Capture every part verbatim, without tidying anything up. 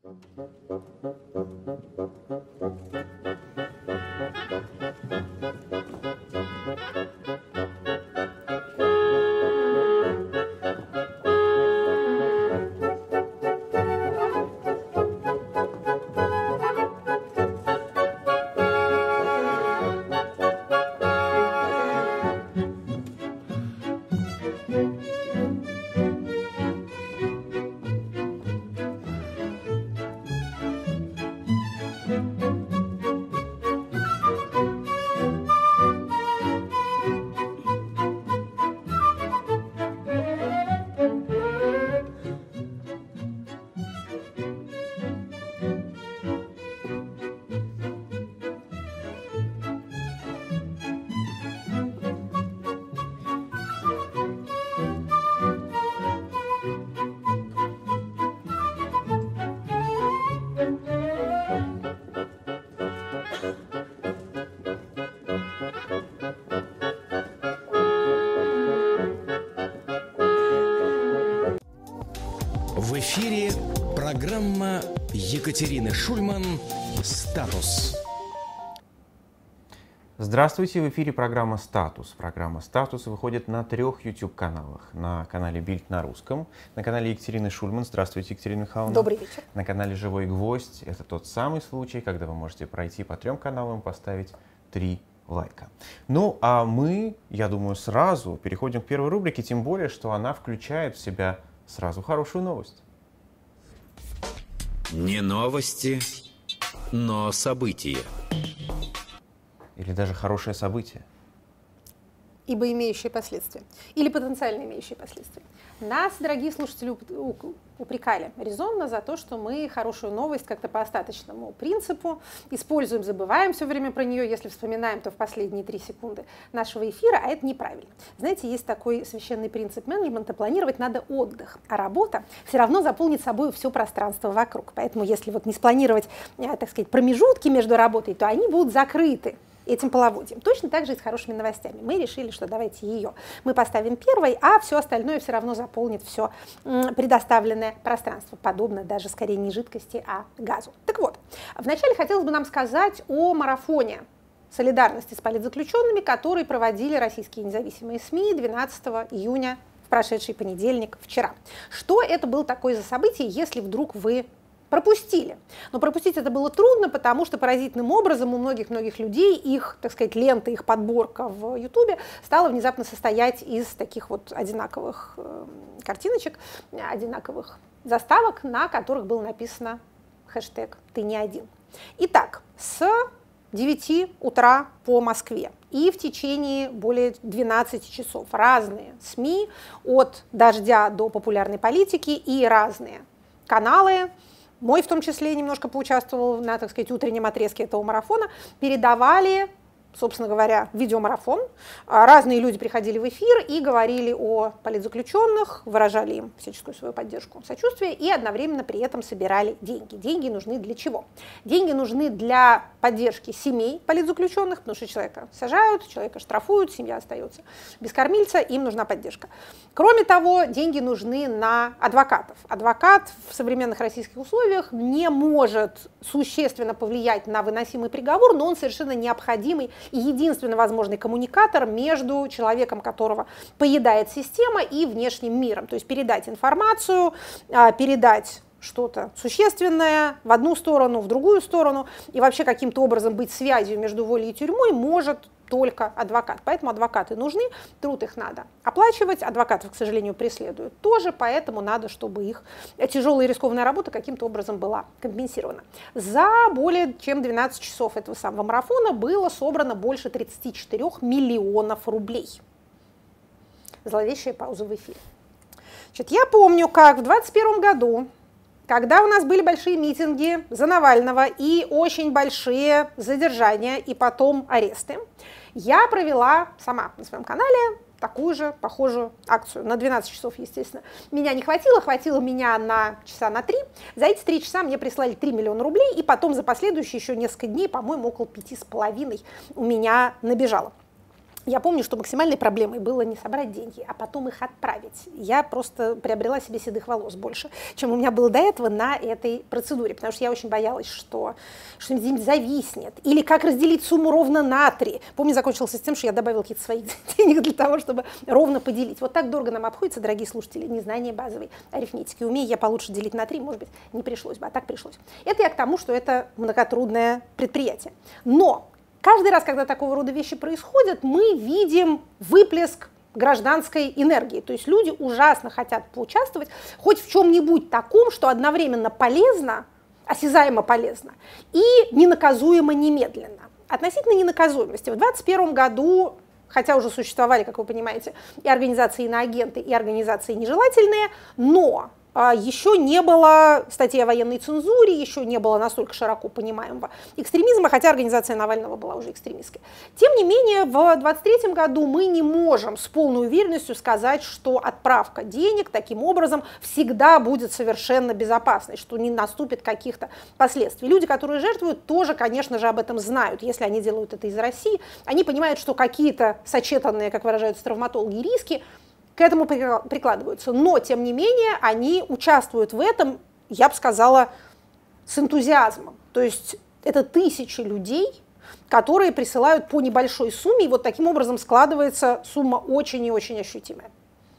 В эфире программа Екатерины Шульман «Статус». Здравствуйте, в эфире программа «Статус». Программа «Статус» выходит на трех YouTube-каналах. На канале «Бильд» на русском, на канале Екатерины Шульман. Здравствуйте, Екатерина Михайловна. Добрый вечер. На канале «Живой гвоздь». Это тот самый случай, когда вы можете пройти по трем каналам и поставить три лайка. Ну, а мы, я думаю, сразу переходим к первой рубрике, тем более, что она включает в себя сразу хорошую новость. Не новости, но события. Или даже хорошее событие. Ибо имеющие последствия. Или потенциально имеющие последствия. Нас, дорогие слушатели, упрекали резонно за то, что мы хорошую новость как-то по остаточному принципу используем, забываем все время про нее, если вспоминаем, то в последние три секунды нашего эфира, а это неправильно. Знаете, есть такой священный принцип менеджмента: планировать надо отдых, а работа все равно заполнит собой все пространство вокруг. Поэтому если вот не спланировать, так сказать, промежутки между работой, то они будут закрыты этим половодьем. Точно так же и с хорошими новостями. Мы решили, что давайте ее мы поставим первой, а все остальное все равно заполнит все предоставленное пространство, подобно даже скорее не жидкости, а газу. Так вот, вначале хотелось бы нам сказать о марафоне солидарности с политзаключенными, который проводили российские независимые СМИ двенадцатого июня, в прошедший понедельник, вчера. Что это было такое за событие, если вдруг вы пропустили? Но пропустить это было трудно, потому что поразительным образом у многих-многих людей их, так сказать, лента, их подборка в Ютубе стала внезапно состоять из таких вот одинаковых э, картиночек, одинаковых заставок, на которых было написано хэштег «Ты не один». Итак, с девяти утра по Москве и в течение более двенадцати часов разные СМИ, от «Дождя» до «Популярной политики», и разные каналы, мой в том числе немножко поучаствовал на, так сказать, утреннем отрезке этого марафона, передавали, собственно говоря, видеомарафон. Разные люди приходили в эфир и говорили о политзаключенных, выражали им всяческую свою поддержку, сочувствие и одновременно при этом собирали деньги. Деньги нужны для чего? Деньги нужны для поддержки семей политзаключенных, потому что человека сажают, человека штрафуют, семья остается без кормильца, им нужна поддержка. Кроме того, деньги нужны на адвокатов. Адвокат в современных российских условиях не может существенно повлиять на выносимый приговор, но он совершенно необходимый и единственно возможный коммуникатор между человеком, которого поедает система, и внешним миром. То есть передать информацию, передать что-то существенное в одну сторону, в другую сторону, и вообще каким-то образом быть связью между волей и тюрьмой может только адвокат. Поэтому адвокаты нужны, труд их надо оплачивать, адвокатов, к сожалению, преследуют тоже, поэтому надо, чтобы их тяжелая и рискованная работа каким-то образом была компенсирована. За более чем двенадцать часов этого самого марафона было собрано больше тридцати четырёх миллионов рублей. Зловещая пауза в эфире. Значит, я помню, как в двадцать первом году, когда у нас были большие митинги за Навального и очень большие задержания и потом аресты, я провела сама на своем канале такую же похожую акцию. На двенадцать часов, естественно, меня не хватило, хватило меня на часа на три. За эти три часа мне прислали три миллиона рублей, и потом за последующие еще несколько дней, по-моему, около пяти с половиной у меня набежало. Я помню, что максимальной проблемой было не собрать деньги, а потом их отправить. Я просто приобрела себе седых волос больше, чем у меня было до этого на этой процедуре, потому что я очень боялась, что что-нибудь зависнет. Или как разделить сумму ровно на три. Помню, закончился с тем, что я добавила какие-то свои денег для того, чтобы ровно поделить. Вот так дорого нам обходится, дорогие слушатели, незнание базовой арифметики. Умея я получше делить на три, может быть, не пришлось бы, а так пришлось. Это я к тому, что это многотрудное предприятие. Но каждый раз, когда такого рода вещи происходят, мы видим выплеск гражданской энергии. То есть люди ужасно хотят поучаствовать хоть в чем-нибудь таком, что одновременно полезно, осязаемо полезно, и ненаказуемо немедленно. Относительно ненаказуемости. В двадцать первом году, хотя уже существовали, как вы понимаете, и организации иноагенты, и организации нежелательные, но еще не было статьи о военной цензуре, еще не было настолько широко понимаемого экстремизма, хотя организация Навального была уже экстремистской. Тем не менее, в двадцать третьем году мы не можем с полной уверенностью сказать, что отправка денег таким образом всегда будет совершенно безопасной, что не наступит каких-то последствий. Люди, которые жертвуют, тоже, конечно же, об этом знают. Если они делают это из России, они понимают, что какие-то сочетанные, как выражаются травматологи, риски к этому прикладываются. Но, тем не менее, они участвуют в этом, я бы сказала, с энтузиазмом. То есть это тысячи людей, которые присылают по небольшой сумме, и вот таким образом складывается сумма очень и очень ощутимая.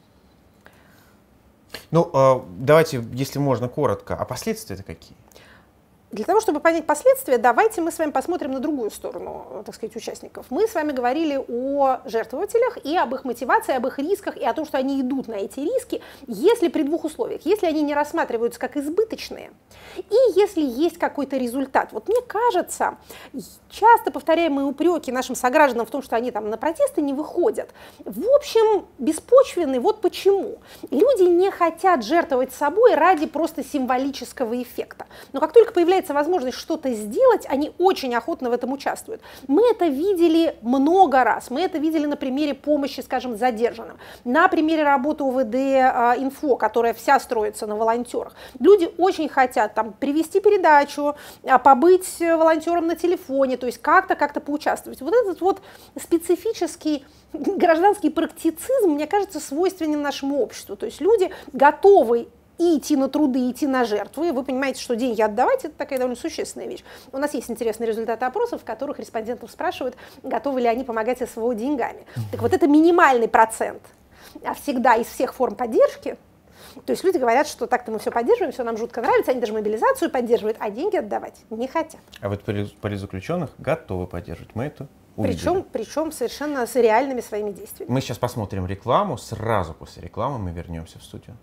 Ну, давайте, если можно, коротко. А последствия-то какие? Для того, чтобы понять последствия, давайте мы с вами посмотрим на другую сторону, так сказать, участников. Мы с вами говорили о жертвователях и об их мотивации, об их рисках и о том, что они идут на эти риски, если при двух условиях. Если они не рассматриваются как избыточные, и если есть какой-то результат. Вот мне кажется, часто повторяемые упреки нашим согражданам в том, что они там на протесты не выходят, в общем, беспочвенны. Вот почему. Люди не хотят жертвовать собой ради просто символического эффекта. Но как только появляется возможность что-то сделать, они очень охотно в этом участвуют. Мы это видели много раз. Мы это видели на примере помощи, скажем, задержанным, на примере работы ОВД-инфо, которая вся строится на волонтерах. Люди очень хотят там привести передачу, побыть волонтером на телефоне, то есть как-то, как-то поучаствовать. Вот этот вот специфический гражданский практицизм, мне кажется, свойственен нашему обществу. То есть люди готовы и идти на труды, и идти на жертвы. Вы понимаете, что деньги отдавать – это такая довольно существенная вещь. У нас есть интересные результаты опросов, в которых респондентов спрашивают, готовы ли они помогать СВО деньгами. Так вот, это минимальный процент всегда из всех форм поддержки. То есть люди говорят, что так-то мы все поддерживаем, все нам жутко нравится, они даже мобилизацию поддерживают, а деньги отдавать не хотят. А вот политзаключенных готовы поддерживать. Мы это увидели. Причем, причем совершенно с реальными своими действиями. Мы сейчас посмотрим рекламу, сразу после рекламы мы вернемся в студию.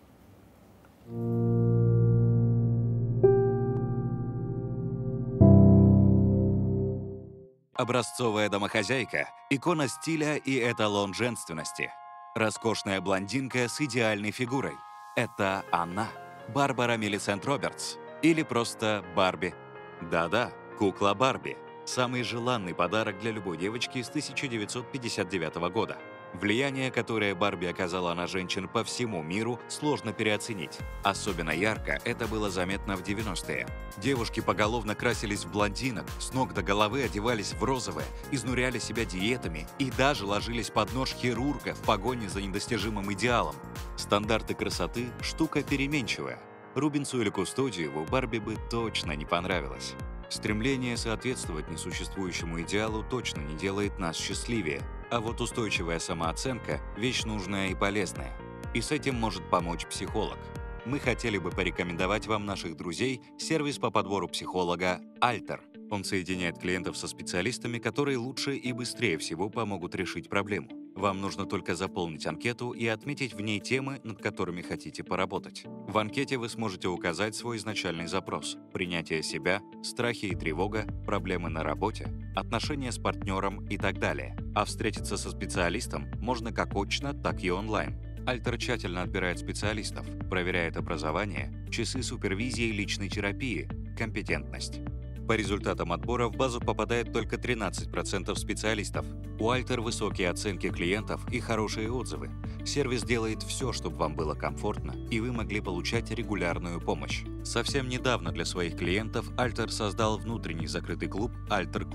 Образцовая домохозяйка – икона стиля и эталон женственности. Роскошная блондинка с идеальной фигурой – это она, Барбара Милисент Робертс, или просто Барби. Да-да, кукла Барби – самый желанный подарок для любой девочки с тысяча девятьсот пятьдесят девятого года. Влияние, которое Барби оказала на женщин по всему миру, сложно переоценить. Особенно ярко это было заметно в девяностые. Девушки поголовно красились в блондинок, с ног до головы одевались в розовое, изнуряли себя диетами и даже ложились под нож хирурга в погоне за недостижимым идеалом. Стандарты красоты – штука переменчивая. Рубинсу или Кустодиеву Барби бы точно не понравилось. Стремление соответствовать несуществующему идеалу точно не делает нас счастливее. А вот устойчивая самооценка – вещь нужная и полезная. И с этим может помочь психолог. Мы хотели бы порекомендовать вам наших друзей сервис по подбору психолога «Альтер». Он соединяет клиентов со специалистами, которые лучше и быстрее всего помогут решить проблему. Вам нужно только заполнить анкету и отметить в ней темы, над которыми хотите поработать. В анкете вы сможете указать свой изначальный запрос – принятие себя, страхи и тревога, проблемы на работе, отношения с партнером и так далее. А встретиться со специалистом можно как очно, так и онлайн. Альтер тщательно отбирает специалистов, проверяет образование, часы супервизии личной терапии, компетентность. По результатам отбора в базу попадает только тринадцать процентов специалистов. У Альтер высокие оценки клиентов и хорошие отзывы. Сервис делает все, чтобы вам было комфортно, и вы могли получать регулярную помощь. Совсем недавно для своих клиентов Альтер создал внутренний закрытый клуб Альтер Club.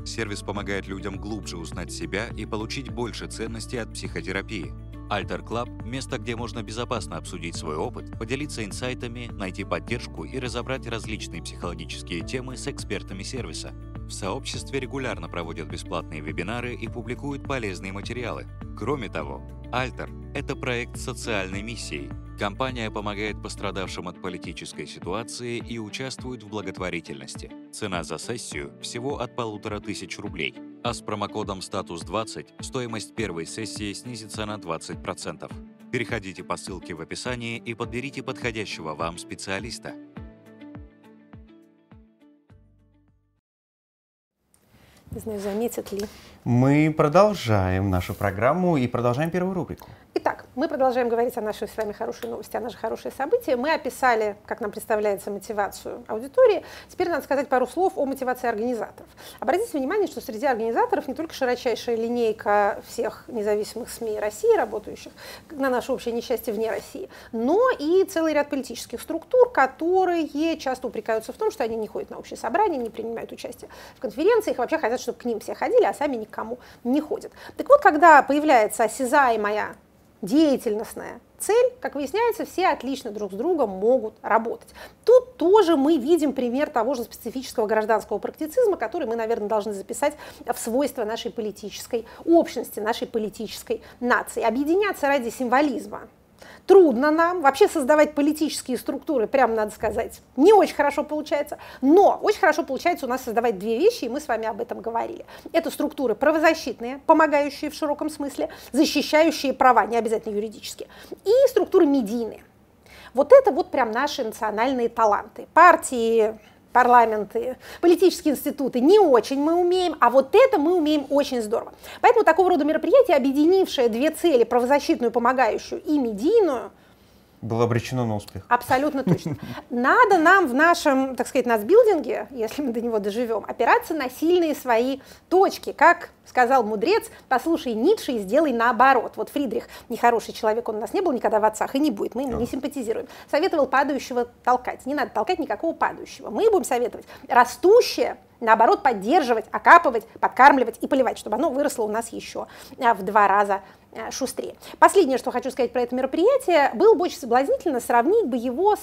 Сервис помогает людям глубже узнать себя и получить больше ценностей от психотерапии. Alter Club – место, где можно безопасно обсудить свой опыт, поделиться инсайтами, найти поддержку и разобрать различные психологические темы с экспертами сервиса. В сообществе регулярно проводят бесплатные вебинары и публикуют полезные материалы. Кроме того, Alter – это проект с социальной миссией. Компания помогает пострадавшим от политической ситуации и участвует в благотворительности. Цена за сессию всего от полутора тысяч рублей. А с промокодом статус двадцать стоимость первой сессии снизится на двадцать процентов. Переходите по ссылке в описании и подберите подходящего вам специалиста. Не знаю, заметят ли. Мы продолжаем нашу программу и продолжаем первую рубрику. Итак, мы продолжаем говорить о нашей с вами хорошей новости, о наших хороших событиях. Мы описали, как нам представляется, мотивацию аудитории. Теперь надо сказать пару слов о мотивации организаторов. Обратите внимание, что среди организаторов не только широчайшая линейка всех независимых СМИ России, работающих на наше общее несчастье вне России, но и целый ряд политических структур, которые часто упрекаются в том, что они не ходят на общие собрания, не принимают участие в конференциях, вообще хотят, чтобы к ним все ходили, а сами никому не ходят. Так вот, когда появляется осязаемая деятельностная цель, как выясняется, все отлично друг с другом могут работать. Тут тоже мы видим пример того же специфического гражданского практицизма, который мы, наверное, должны записать в свойства нашей политической общности, нашей политической нации. Объединяться ради символизма трудно нам, вообще создавать политические структуры, прямо надо сказать, не очень хорошо получается, но очень хорошо получается у нас создавать две вещи, и мы с вами об этом говорили. Это структуры правозащитные, помогающие в широком смысле, защищающие права, не обязательно юридические, и структуры медийные. Вот это вот прям наши национальные таланты. Партии, парламенты, политические институты не очень мы умеем, а вот это мы умеем очень здорово. Поэтому такого рода мероприятие, объединившее две цели, правозащитную, помогающую и медийную, было обречено на успех. Абсолютно точно. Надо нам в нашем, так сказать, нацбилдинге, если мы до него доживем, опираться на сильные свои точки. Как сказал мудрец, послушай Ницше и сделай наоборот. Вот Фридрих, нехороший человек, он у нас не был никогда в отцах и не будет, мы ему не симпатизируем. Советовал падающего толкать. Не надо толкать никакого падающего. Мы будем советовать растущее, наоборот, поддерживать, окапывать, подкармливать и поливать, чтобы оно выросло у нас еще в два раза шустрее. Последнее, что хочу сказать про это мероприятие, было бы очень соблазнительно сравнить бы его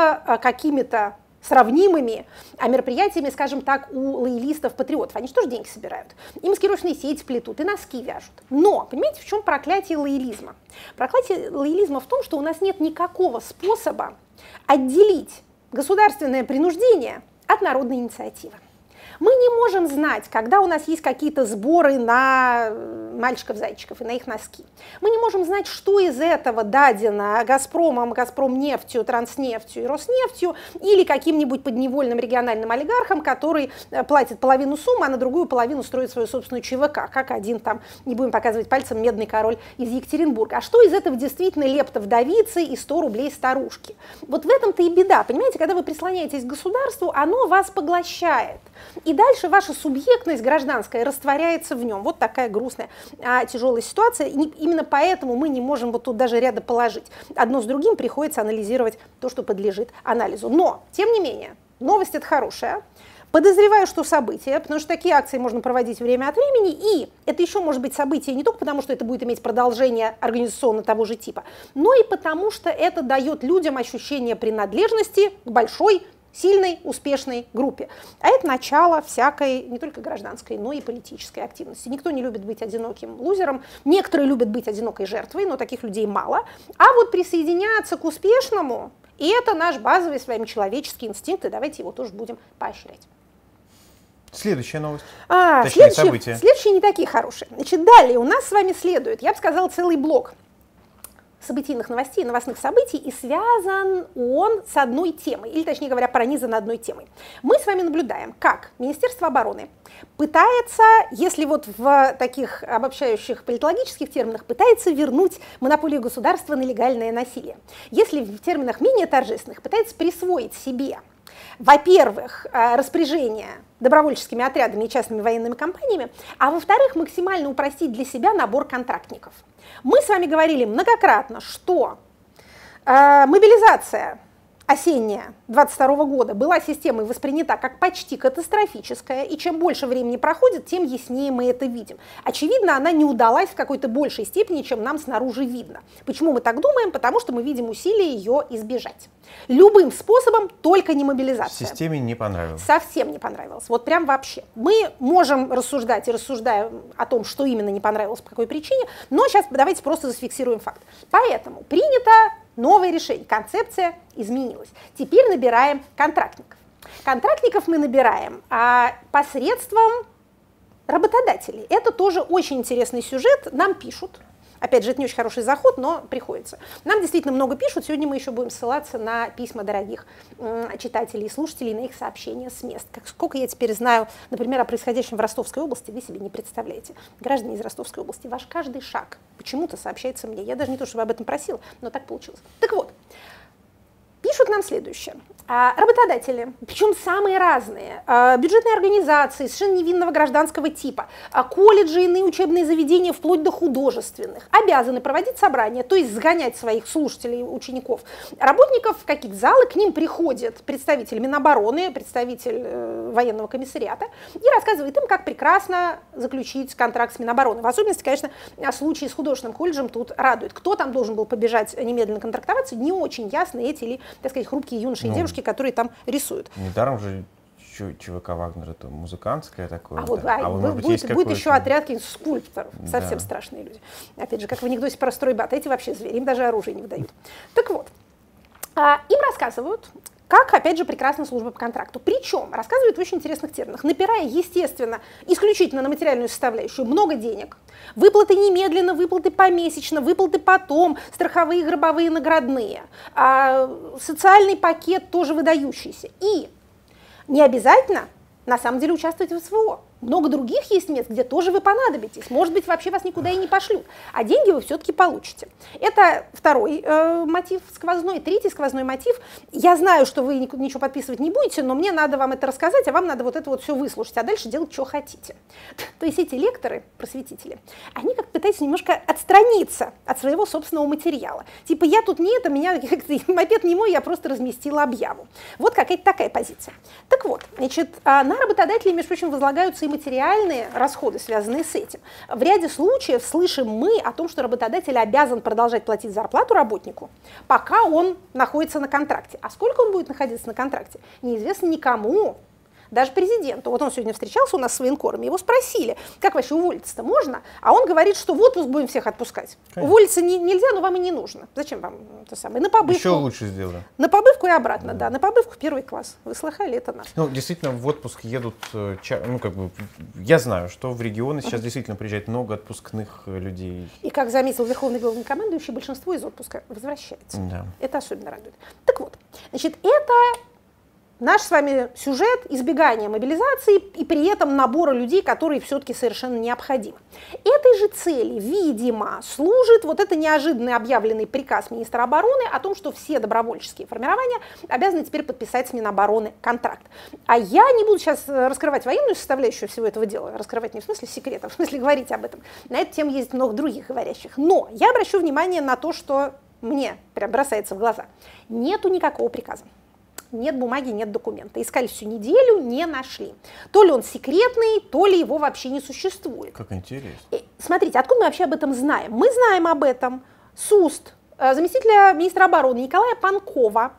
с какими-то сравнимыми мероприятиями, скажем так, у лоялистов-патриотов. Они же тоже деньги собирают. И маскировочные сети плетут, и носки вяжут. Но, понимаете, в чем проклятие лоялизма? Проклятие лоялизма в том, что у нас нет никакого способа отделить государственное принуждение от народной инициативы. Мы не можем знать, когда у нас есть какие-то сборы на мальчиков-зайчиков и на их носки. Мы не можем знать, что из этого дадено «Газпромом», «Газпромнефтью», «Транснефтью» и «Роснефтью» или каким-нибудь подневольным региональным олигархам, который платит половину суммы, а на другую половину строит свою собственную ЧВК, как один там, не будем показывать пальцем, медный король из Екатеринбурга. А что из этого действительно лепта вдовицы и сто рублей старушки? Вот в этом-то и беда. Понимаете, когда вы прислоняетесь к государству, оно вас поглощает. И дальше ваша субъектность гражданская растворяется в нем. Вот такая грустная, а, тяжелая ситуация. И не, именно поэтому мы не можем вот тут даже ряда положить. Одно с другим приходится анализировать то, что подлежит анализу. Но, тем не менее, новость это хорошая. Подозреваю, что событие, потому что такие акции можно проводить время от времени, и это еще может быть событие не только потому, что это будет иметь продолжение организационно того же типа, но и потому, что это дает людям ощущение принадлежности к большой, сильной, успешной группе. А это начало всякой, не только гражданской, но и политической активности. Никто не любит быть одиноким лузером, некоторые любят быть одинокой жертвой, но таких людей мало. А вот присоединяться к успешному, и это наш базовый с вами человеческий инстинкт, и давайте его тоже будем поощрять. Следующая новость. А, Точнее, следующие, события. следующие не такие хорошие. Значит, далее у нас с вами следует, я бы сказала, целый блок событийных новостей, новостных событий, и связан он с одной темой, или, точнее говоря, пронизан одной темой. Мы с вами наблюдаем, как Министерство обороны пытается, если вот в таких обобщающих политологических терминах, пытается вернуть монополию государства на легальное насилие. Если в терминах менее торжественных, пытается присвоить себе, во-первых, распоряжение добровольческими отрядами и частными военными компаниями, а во-вторых, максимально упростить для себя набор контрактников. Мы с вами говорили многократно, что э, мобилизация осенняя двадцать второго года была системой воспринята как почти катастрофическая, и чем больше времени проходит, тем яснее мы это видим. Очевидно, она не удалась в какой-то большей степени, чем нам снаружи видно. Почему мы так думаем? Потому что мы видим усилия ее избежать. Любым способом, только не мобилизация. Системе не понравилось. Совсем не понравилось. Вот прям вообще. Мы можем рассуждать и рассуждаем о том, что именно не понравилось, по какой причине, но сейчас давайте просто зафиксируем факт. Поэтому принято новое решение, концепция изменилась. Теперь набираем контрактников. Контрактников мы набираем а, посредством работодателей. Это тоже очень интересный сюжет, нам пишут. Опять же, это не очень хороший заход, но приходится. Нам действительно много пишут. Сегодня мы еще будем ссылаться на письма дорогих э, читателей и слушателей, на их сообщения с мест. Как, сколько я теперь знаю, например, о происходящем в Ростовской области, вы себе не представляете. Граждане из Ростовской области, ваш каждый шаг почему-то сообщается мне. Я даже не то, чтобы об этом просила, но так получилось. Так вот, пишут нам следующее. А, работодатели, причем самые разные, а, бюджетные организации совершенно невинного гражданского типа, а, колледжи и иные учебные заведения, вплоть до художественных, обязаны проводить собрания, то есть сгонять своих слушателей, учеников, работников в какие-то залы, к ним приходит представитель Минобороны, представитель э, военного комиссариата и рассказывает им, как прекрасно заключить контракт с Минобороны. В особенности, конечно, случай с художественным колледжем тут радует. Кто там должен был побежать немедленно контрактоваться, не очень ясно, эти или, так сказать, хрупкие юноши и ну, девушки, которые там рисуют. Недаром же ЧВК «Вагнер» это музыкантское такое. А вот, да. а, а вот, будет, быть, будет, будет еще отряд каких-нибудь скульпторов, да. совсем страшные люди. Опять же, как в анекдоте про стройбат, эти вообще звери, им даже оружие не выдают. Так вот, а, им рассказывают, как, опять же, прекрасна служба по контракту. Причем рассказывают в очень интересных терминах, напирая, естественно, исключительно на материальную составляющую, много денег, выплаты немедленно, выплаты помесячно, выплаты потом, страховые, гробовые, наградные, а, социальный пакет тоже выдающийся. И не обязательно, на самом деле, участвовать в СВО. Много других есть мест, где тоже вы понадобитесь. Может быть, вообще вас никуда и не пошлют. А деньги вы все-таки получите. Это второй э, мотив сквозной. Третий сквозной мотив. Я знаю, что вы ничего подписывать не будете, но мне надо вам это рассказать, а вам надо вот это вот все выслушать, а дальше делать, что хотите. То есть эти лекторы, просветители, они как пытаются немножко отстраниться от своего собственного материала. Типа я тут не это, меня мопед не мой, я просто разместила объяву. Вот какая-то такая позиция. Так вот, значит, на работодателей, между прочим, возлагаются и материальные расходы, связанные с этим. В ряде случаев слышим мы о том, что работодатель обязан продолжать платить зарплату работнику, пока он находится на контракте. А сколько он будет находиться на контракте, неизвестно никому. Даже президенту. Вот он сегодня встречался у нас с военкорами, его спросили, как вообще уволиться-то можно? А он говорит, что в отпуск будем всех отпускать. Конечно. Уволиться не, нельзя, но вам и не нужно. Зачем вам это самое? На побывку. Еще лучше сделаю. На побывку и обратно, да. да. На побывку в первый класс. Вы слыхали, это наш. Ну, действительно, в отпуск едут, ну, как бы, я знаю, что в регионы сейчас действительно приезжает много отпускных людей. И, как заметил Верховный главнокомандующий, большинство из отпуска возвращается. Да. Это особенно радует. Так вот, значит, это наш с вами сюжет избегания мобилизации и при этом набора людей, которые все-таки совершенно необходимы. Этой же цели, видимо, служит вот это неожиданно объявленный приказ министра обороны о том, что все добровольческие формирования обязаны теперь подписать с Минобороны контракт. А я не буду сейчас раскрывать военную составляющую всего этого дела, раскрывать не в смысле секрета, в смысле говорить об этом. На эту тему есть много других говорящих. Но я обращу внимание на то, что мне прям бросается в глаза. Нету никакого приказа. Нет бумаги, нет документа. Искали всю неделю, не нашли. То ли он секретный, то ли его вообще не существует. Как интересно. И, смотрите, откуда мы вообще об этом знаем? Мы знаем об этом с уст заместителя министра обороны Николая Панкова.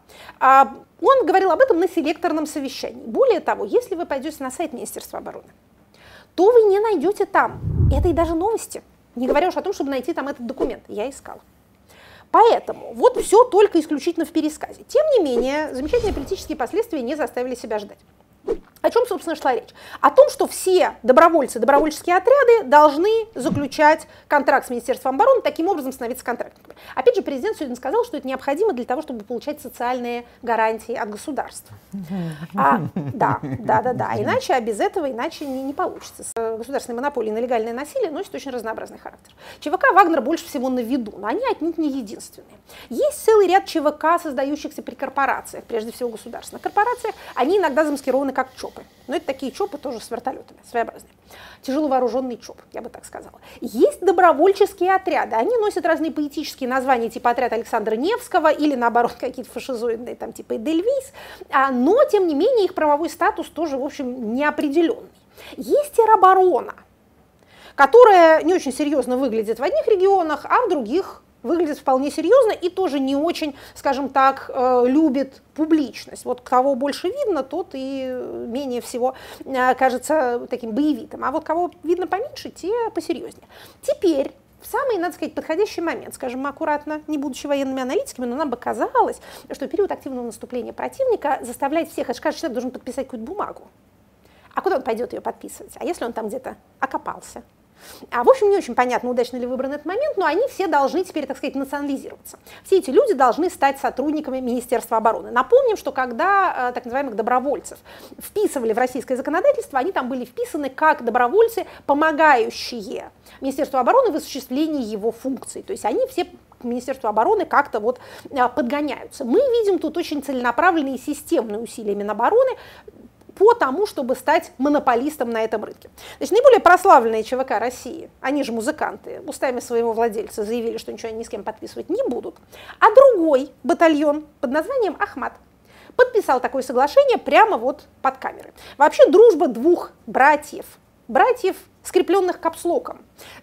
Он говорил об этом на селекторном совещании. Более того, если вы пойдете на сайт Министерства обороны, то вы не найдете там этой даже новости. Не говоря уж о том, чтобы найти там этот документ. Я искала. Поэтому вот все только исключительно в пересказе. Тем не менее, замечательные политические последствия не заставили себя ждать. О чем, собственно, шла речь? О том, что все добровольцы, добровольческие отряды должны заключать контракт с Министерством обороны, таким образом становиться контрактниками. Опять же, президент сегодня сказал, что это необходимо для того, чтобы получать социальные гарантии от государства. А, да, да, да, да. Иначе, а без этого иначе не, не получится. Государственные монополии на легальное насилие носят очень разнообразный характер. ЧВК «Вагнер» больше всего на виду, но они отнюдь не единственные. Есть целый ряд ЧВК, создающихся при корпорациях, прежде всего государственных корпорациях. Они иногда замаскированы как ЧОП. ЧОПы. Но это такие ЧОПы тоже с вертолетами, своеобразные. Тяжело вооруженный ЧОП, я бы так сказала. Есть добровольческие отряды. Они носят разные поэтические названия, типа отряд Александра Невского или, наоборот, какие-то фашизоидные, там, типа Эдельвейс. Но, тем не менее, их правовой статус тоже, в общем, неопределенный. Есть тероборона, которая не очень серьезно выглядит в одних регионах, а в других выглядит вполне серьезно и тоже не очень, скажем так, любит публичность. Вот кого больше видно, тот и менее всего кажется таким боевитым. А вот кого видно поменьше, те посерьезнее. Теперь в самый, надо сказать, подходящий момент, скажем аккуратно, не будучи военными аналитиками, но нам бы казалось, что период активного наступления противника заставляет всех, это каждый человек должен подписать какую-то бумагу. А куда он пойдет ее подписывать? А если он там где-то окопался? А, в общем, не очень понятно, удачно ли выбран этот момент, но они все должны теперь, так сказать, национализироваться. Все эти люди должны стать сотрудниками Министерства обороны. Напомним, что когда так называемых добровольцев вписывали в российское законодательство, они там были вписаны как добровольцы, помогающие Министерству обороны в осуществлении его функций. То есть они все к Министерству обороны как-то вот подгоняются. Мы видим тут очень целенаправленные и системные усилия Минобороны по тому, чтобы стать монополистом на этом рынке. Значит, наиболее прославленные ЧВК России, они же музыканты, устами своего владельца заявили, что ничего они ни с кем подписывать не будут. А другой батальон под названием «Ахмат» подписал такое соглашение прямо вот под камеры. Вообще дружба двух братьев, братьев, скрепленных капслоком,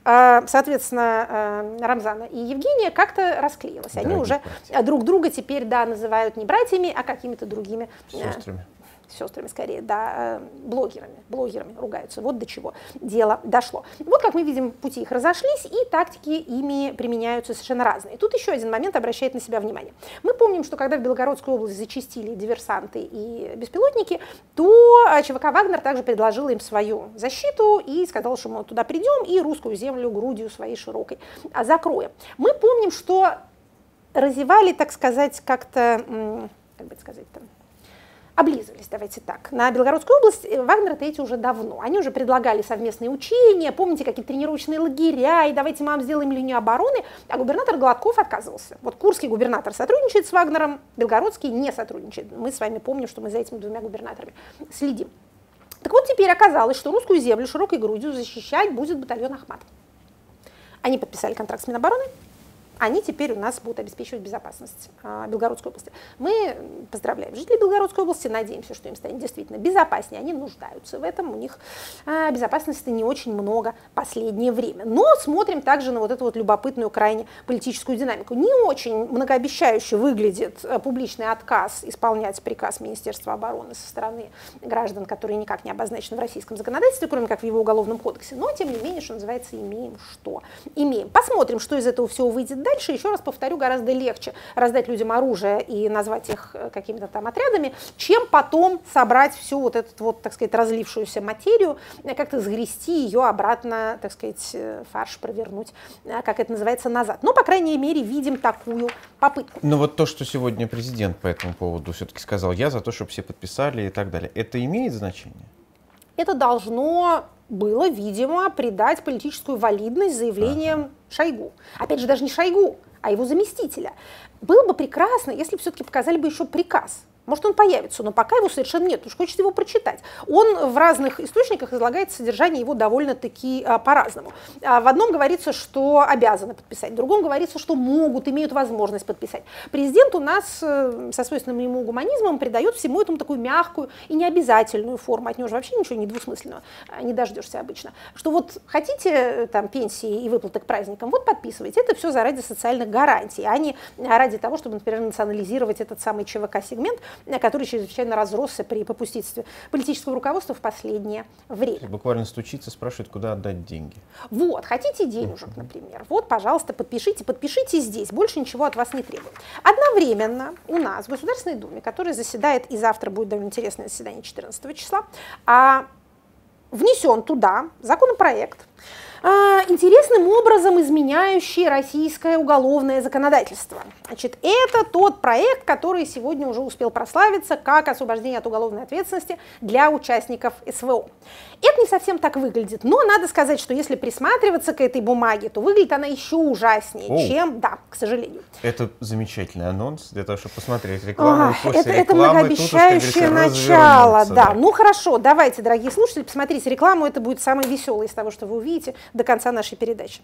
соответственно, Рамзана и Евгения, как-то расклеилась. Они Дорогие уже братья. Друг друга теперь, да, называют не братьями, а какими-то другими сестрами. сестрами скорее, да, блогерами, блогерами ругаются. Вот до чего дело дошло. Вот как мы видим, пути их разошлись, и тактики ими применяются совершенно разные. Тут еще один момент обращает на себя внимание. Мы помним, что когда в Белгородскую область зачастили диверсанты и беспилотники, то ЧВК «Вагнер» также предложила им свою защиту и сказала, что мы туда придем и русскую землю грудью своей широкой закроем. Мы помним, что разевали, так сказать, как-то, как бы это сказать-то, облизывались, давайте так. На Белгородскую область Вагнеры-то эти уже давно. Они уже предлагали совместные учения, помните, какие-то тренировочные лагеря, и давайте мы вам сделаем линию обороны, а губернатор Гладков отказывался. Вот курский губернатор сотрудничает с Вагнером, белгородский не сотрудничает. Мы с вами помним, что мы за этими двумя губернаторами следим. Так вот, теперь оказалось, что русскую землю широкой грудью защищать будет батальон «Ахмат». Они подписали контракт с Минобороны. Они теперь у нас будут обеспечивать безопасность а, Белгородской области. Мы поздравляем жителей Белгородской области, надеемся, что им станет действительно безопаснее. Они нуждаются в этом, у них а, безопасности не очень много последнее время. Но смотрим также на вот эту вот любопытную крайне политическую динамику. Не очень многообещающе выглядит а, публичный отказ исполнять приказ Министерства обороны со стороны граждан, которые никак не обозначены в российском законодательстве, кроме как в его уголовном кодексе. Но, тем не менее, что называется, имеем что имеем. Посмотрим, что из этого всего выйдет дальше. Еще раз повторю, гораздо легче раздать людям оружие и назвать их какими-то там отрядами, чем потом собрать всю вот эту вот, так сказать, разлившуюся материю, как-то сгрести ее обратно, так сказать, фарш провернуть, как это называется, назад. Но, по крайней мере, видим такую попытку. Но вот то, что сегодня президент по этому поводу все-таки сказал, я за то, чтобы все подписали и так далее, это имеет значение? Это должно было, видимо, придать политическую валидность заявлениям ага. Шойгу. Опять же, даже не Шойгу, а его заместителя. Было бы прекрасно, если бы все-таки показали бы еще приказ. Может, он появится, но пока его совершенно нет, уж хочется его прочитать. Он в разных источниках излагает содержание его довольно-таки а, по-разному. А, в одном говорится, что обязаны подписать, в другом говорится, что могут, имеют возможность подписать. Президент у нас э, со свойственным ему гуманизмом придает всему этому такую мягкую и необязательную форму. От него же вообще ничего не двусмысленного не дождешься обычно. Что вот хотите там пенсии и выплаты к праздникам, вот подписывайте. Это все заради социальных гарантий, а не ради того, чтобы, например, национализировать этот самый ЧВК-сегмент, который чрезвычайно разросся при попустительстве политического руководства в последнее время. Буквально стучится, спрашивает, куда отдать деньги. Вот, хотите денежек, например, вот, пожалуйста, подпишите, подпишите здесь, больше ничего от вас не требуем. Одновременно у нас в Государственной Думе, которая заседает, и завтра будет довольно интересное заседание четырнадцатого числа, а, внесен туда законопроект, интересно коренным образом изменяющий российское уголовное законодательство. Значит, это тот проект, который сегодня уже успел прославиться как освобождение от уголовной ответственности для участников СВО. Это не совсем так выглядит, но надо сказать, что если присматриваться к этой бумаге, то выглядит она еще ужаснее, О. чем, да, к сожалению. Это замечательный анонс для того, чтобы посмотреть рекламу. Ах, это, это многообещающее начало, да. да. Ну хорошо, давайте, дорогие слушатели, посмотрите рекламу, это будет самое веселое из того, что вы увидите до конца нашей передачи.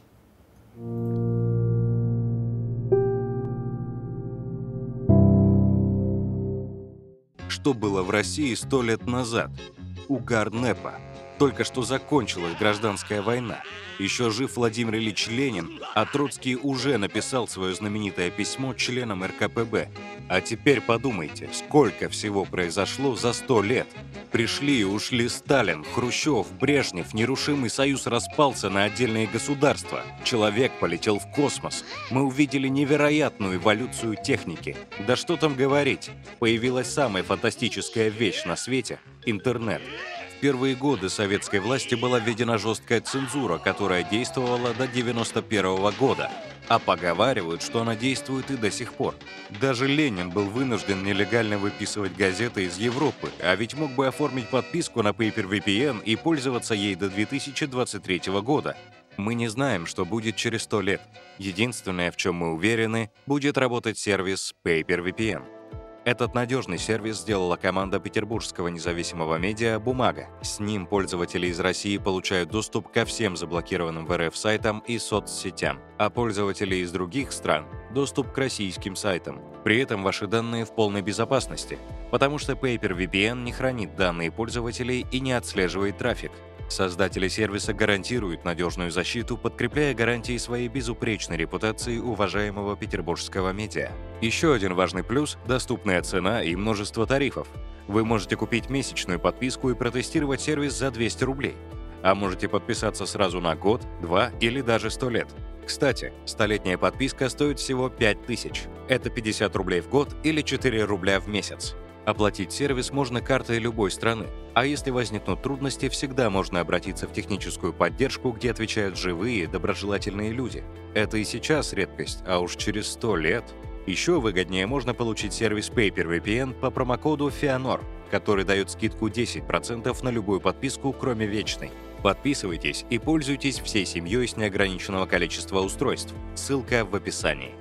Что было в России сто лет назад? Угар НЭПа. Только что закончилась гражданская война. Еще жив Владимир Ильич Ленин, а Троцкий уже написал свое знаменитое письмо членам эр ка пэ бэ. А теперь подумайте, сколько всего произошло за сто лет. Пришли и ушли Сталин, Хрущев, Брежнев, нерушимый союз распался на отдельные государства. Человек полетел в космос. Мы увидели невероятную эволюцию техники. Да что там говорить, появилась самая фантастическая вещь на свете – интернет. В первые годы советской власти была введена жесткая цензура, которая действовала до девяносто первого года. А поговаривают, что она действует и до сих пор. Даже Ленин был вынужден нелегально выписывать газеты из Европы, а ведь мог бы оформить подписку на Paper ви пи эн и пользоваться ей до две тысячи двадцать третьего года. Мы не знаем, что будет через сто лет. Единственное, в чем мы уверены, будет работать сервис Paper ви пи эн. Этот надежный сервис сделала команда петербургского независимого медиа «Бумага». С ним пользователи из России получают доступ ко всем заблокированным в эр эф сайтам и соцсетям, а пользователи из других стран – доступ к российским сайтам. При этом ваши данные в полной безопасности, потому что Paper ви пи эн не хранит данные пользователей и не отслеживает трафик. Создатели сервиса гарантируют надежную защиту, подкрепляя гарантии своей безупречной репутации уважаемого петербургского медиа. Еще один важный плюс – доступная цена и множество тарифов. Вы можете купить месячную подписку и протестировать сервис за двести рублей. А можете подписаться сразу на год, два или даже сто лет. Кстати, столетняя подписка стоит всего пять тысяч. Это пятьдесят рублей в год или четыре рубля в месяц. Оплатить сервис можно картой любой страны, а если возникнут трудности, всегда можно обратиться в техническую поддержку, где отвечают живые, доброжелательные люди. Это и сейчас редкость, а уж через сто лет. Еще выгоднее можно получить сервис Paper ви пи эн по промокоду ФИОНОР, который дает скидку десять процентов на любую подписку, кроме вечной. Подписывайтесь и пользуйтесь всей семьей с неограниченного количества устройств. Ссылка в описании.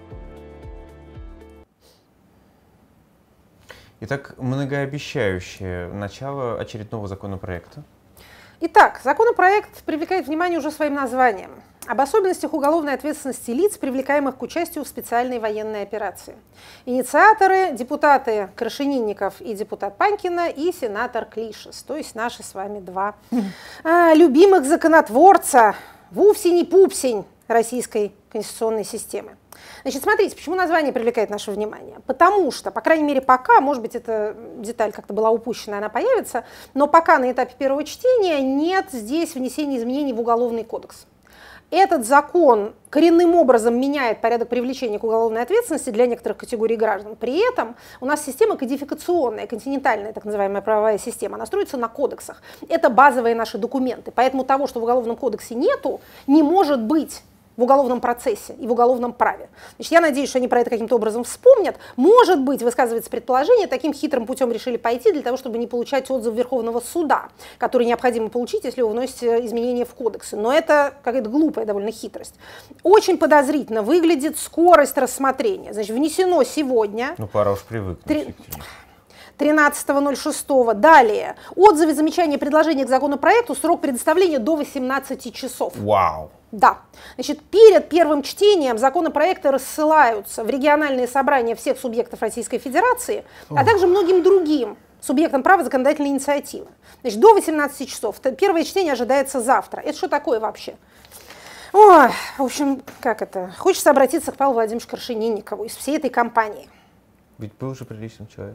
Итак, многообещающее начало очередного законопроекта. Итак, законопроект привлекает внимание уже своим названием. Об особенностях уголовной ответственности лиц, привлекаемых к участию в специальной военной операции. Инициаторы – депутаты Крашенинников и депутат Панькина и сенатор Клишес, то есть наши с вами два а, любимых законотворца, вовсе-не-пупсень российской конституционной системы. Значит, смотрите, почему название привлекает наше внимание. Потому что, по крайней мере, пока, может быть, эта деталь как-то была упущена, она появится, но пока на этапе первого чтения нет здесь внесения изменений в Уголовный кодекс. Этот закон коренным образом меняет порядок привлечения к уголовной ответственности для некоторых категорий граждан. При этом у нас система кодификационная, континентальная так называемая правовая система, она строится на кодексах. Это базовые наши документы. Поэтому того, что в Уголовном кодексе нету, не может быть в уголовном процессе и в уголовном праве. Значит, я надеюсь, что они про это каким-то образом вспомнят. Может быть, высказывается предположение, таким хитрым путем решили пойти для того, чтобы не получать отзыв Верховного суда, который необходимо получить, если вы вносите изменения в кодексы. Но это какая-то глупая довольно хитрость. Очень подозрительно выглядит скорость рассмотрения. Значит, внесено сегодня... Ну, пора уж привыкнуть. Три... тринадцатого ноль шестого. Далее. Отзывы, замечания, предложения к законопроекту. Срок предоставления до восемнадцати часов. Вау! Да. Значит, перед первым чтением законопроекты рассылаются в региональные собрания всех субъектов Российской Федерации, а также многим другим субъектам права законодательной инициативы. Значит, до восемнадцати часов. Первое чтение ожидается завтра. Это что такое вообще? Ой, в общем, как это? Хочется обратиться к Павлу Владимировичу Крашенинникову из всей этой компании. Ведь был же приличным человеком.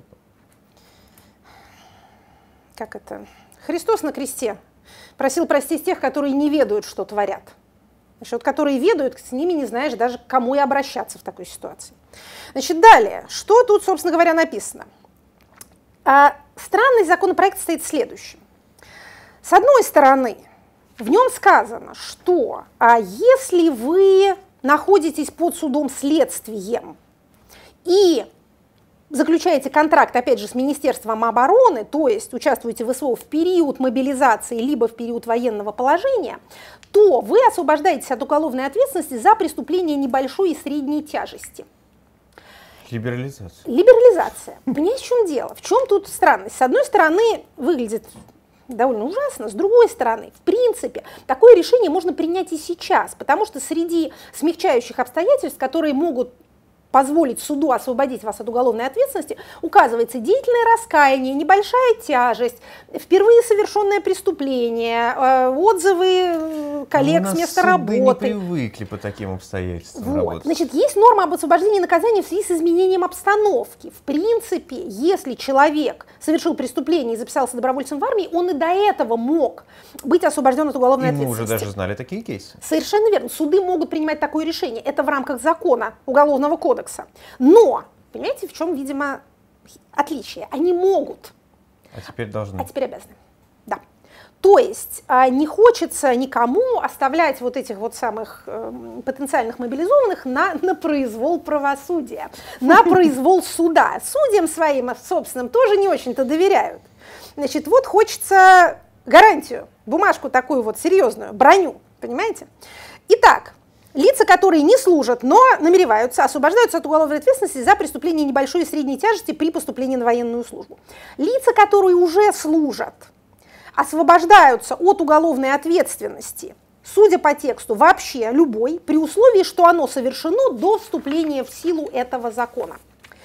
Как это? Христос на кресте просил простить тех, которые не ведают, что творят. Значит, вот, которые ведают, с ними не знаешь даже, к кому и обращаться в такой ситуации. Значит, далее, что тут, собственно говоря, написано? А, странный законопроект стоит в следующем. С одной стороны, В нем сказано, что а, если вы находитесь под судом следствием и заключаете контракт, опять же, с Министерством обороны, то есть участвуете в СВО в период мобилизации либо в период военного положения, то вы освобождаетесь от уголовной ответственности за преступление небольшой и средней тяжести. Либерализация. Либерализация. Понимаете, в чем дело? В чем тут странность? С одной стороны, выглядит довольно ужасно, с другой стороны, в принципе, такое решение можно принять и сейчас, потому что среди смягчающих обстоятельств, которые могут позволить суду освободить вас от уголовной ответственности, указывается деятельное раскаяние, небольшая тяжесть, впервые совершенное преступление, отзывы коллег с места работы. Мы не привыкли по таким обстоятельствам вот. работать. Значит, есть норма об освобождении наказания в связи с изменением обстановки. В принципе, если человек совершил преступление и записался добровольцем в армии, он и до этого мог быть освобожден от уголовной и мы ответственности. уже даже знали такие кейсы. Совершенно верно. Суды могут принимать такое решение. Это в рамках закона Уголовного кодекса. Но, понимаете, в чем, видимо, отличие? Они могут. А теперь должны. А теперь обязаны. Да. То есть не хочется никому оставлять вот этих вот самых э, потенциальных мобилизованных на, на произвол правосудия, на произвол суда. Судьям своим собственным тоже не очень-то доверяют. Значит, вот хочется гарантию, бумажку такую вот серьезную, броню, понимаете? Итак, лица, которые не служат, но намереваются, освобождаются от уголовной ответственности за преступление небольшой и средней тяжести при поступлении на военную службу. Лица, которые уже служат, освобождаются от уголовной ответственности, судя по тексту, вообще любой, при условии, что оно совершено до вступления в силу этого закона.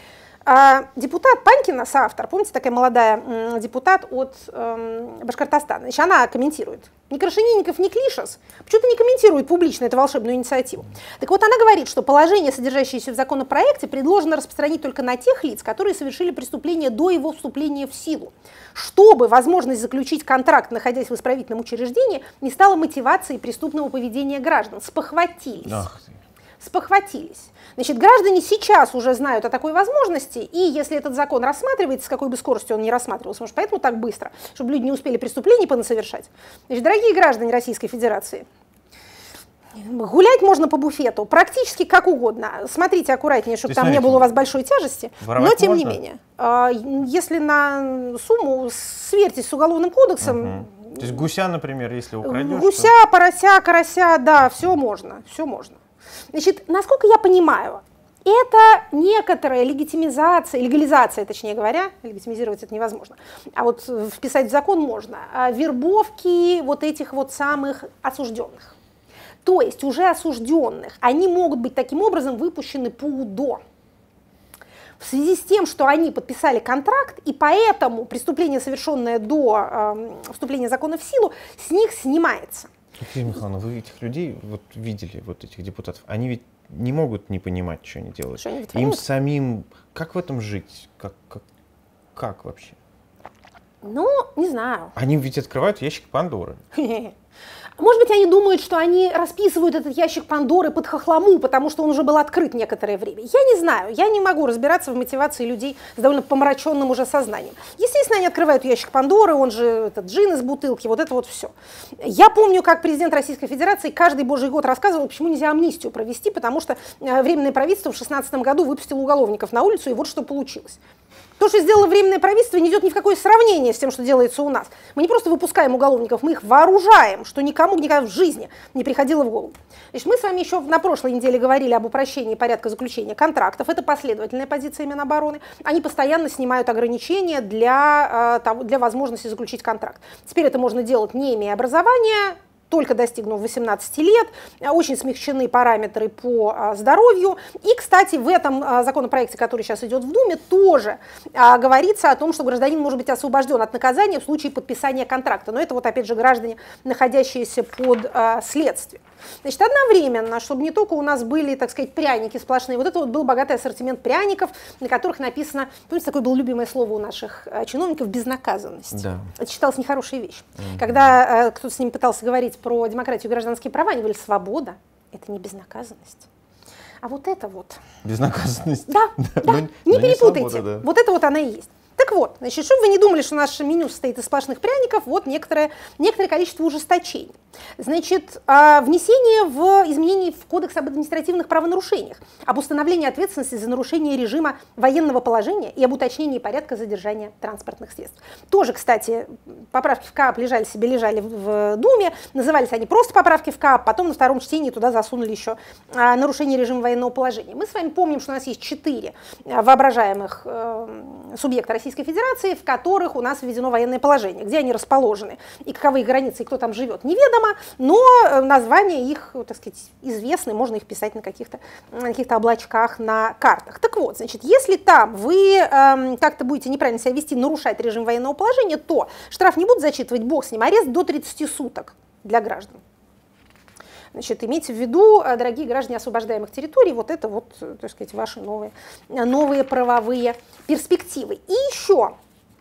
А, депутат Панькина, соавтор, помните, такая молодая м, депутат от м, Башкортостана, значит, она комментирует. Ни Крашенинников, ни Клишес почему-то не комментируют публично эту волшебную инициативу. Так вот, она говорит, что положение, содержащееся в законопроекте, предложено распространить только на тех лиц, которые совершили преступление до его вступления в силу, чтобы возможность заключить контракт, находясь в исправительном учреждении, не стала мотивацией преступного поведения граждан. Спохватились. Ах ты. Спохватились. Значит, граждане сейчас уже знают о такой возможности, и если этот закон рассматривается, с какой бы скоростью он ни рассматривался, может, поэтому так быстро, чтобы люди не успели преступлений понасовершать. Значит, дорогие граждане Российской Федерации, гулять можно по буфету, практически как угодно. Смотрите аккуратнее, чтобы там смотрите, не было у вас большой тяжести, но тем можно? не менее. Если на сумму сверьтесь с Уголовным кодексом... Угу. То есть гуся, например, если украдешь... Гуся, то... порося, карася, да, все можно, все можно. Значит, насколько я понимаю, это некоторая легитимизация, легализация, точнее говоря, легитимизировать это невозможно, а вот вписать в закон можно, вербовки вот этих вот самых осужденных. То есть уже осужденных, они могут быть таким образом выпущены по УДО. В связи с тем, что они подписали контракт, и поэтому преступление, совершенное до э, вступления закона в силу, с них снимается. Екатерина Михайловна, вы этих людей вот видели, вот этих депутатов, они ведь не могут не понимать, что они делают. Что они Им самим, как в этом жить? Как, как, как вообще? Ну, не знаю. Они ведь открывают ящик Пандоры. Может быть, они думают, что они расписывают этот ящик Пандоры под хохлому, потому что он уже был открыт некоторое время. Я не знаю, я не могу разбираться в мотивации людей с довольно помраченным уже сознанием. Естественно, они открывают ящик Пандоры, он же этот джин из бутылки, вот это вот все. Я помню, как президент Российской Федерации каждый божий год рассказывал, почему нельзя амнистию провести, потому что Временное правительство в шестнадцатом году выпустило уголовников на улицу, и вот что получилось. То, что сделало Временное правительство, не идет ни в какое сравнение с тем, что делается у нас. Мы не просто выпускаем уголовников, мы их вооружаем, что никому никогда в жизни не приходило в голову. Значит, мы с вами еще на прошлой неделе говорили об упрощении порядка заключения контрактов. Это последовательная позиция Минобороны. Они постоянно снимают ограничения для, для возможности заключить контракт. Теперь это можно делать, не имея образования, только достигнув восемнадцати лет, очень смягчены параметры по здоровью. И, кстати, в этом законопроекте, который сейчас идет в Думе, тоже говорится о том, что гражданин может быть освобожден от наказания в случае подписания контракта. Но это вот, опять же, граждане, находящиеся под следствием. Значит, одновременно, чтобы не только у нас были, так сказать, пряники сплошные, вот это вот был богатый ассортимент пряников, на которых написано, помните, такое было любимое слово у наших чиновников, безнаказанность. Да. Это считалось нехорошей вещью. Mm-hmm. Когда э, кто-то с ними пытался говорить про демократию и гражданские права, они говорили, свобода – это не безнаказанность. А вот это вот. Безнаказанность. Да, да, но, не но перепутайте. Не свобода, да. Вот это вот она и есть. Так вот, значит, чтобы вы не думали, что наше меню состоит из сплошных пряников, вот некоторое, некоторое количество ужесточений. Значит, внесение в изменений в Кодекс об административных правонарушениях, об установлении ответственности за нарушение режима военного положения и об уточнении порядка задержания транспортных средств. Тоже, кстати, поправки в КАП лежали себе, лежали в Думе, назывались они просто поправки в КАП, потом на втором чтении туда засунули еще нарушение режима военного положения. Мы с вами помним, что у нас есть четыре воображаемых субъекта Российской Федерации, в которых у нас введено военное положение. Где они расположены и каковы их границы, и кто там живет, неведомо, но названия их, так сказать, известны, можно их писать на каких-то каких-то облачках на картах. Так вот, значит, если там вы э, как-то будете неправильно себя вести, нарушать режим военного положения, то штраф не будут зачитывать, бог с ним, арест до тридцати суток для граждан. Значит, имейте в виду, дорогие граждане освобождаемых территорий, вот это вот, так сказать, ваши новые, новые правовые перспективы. И еще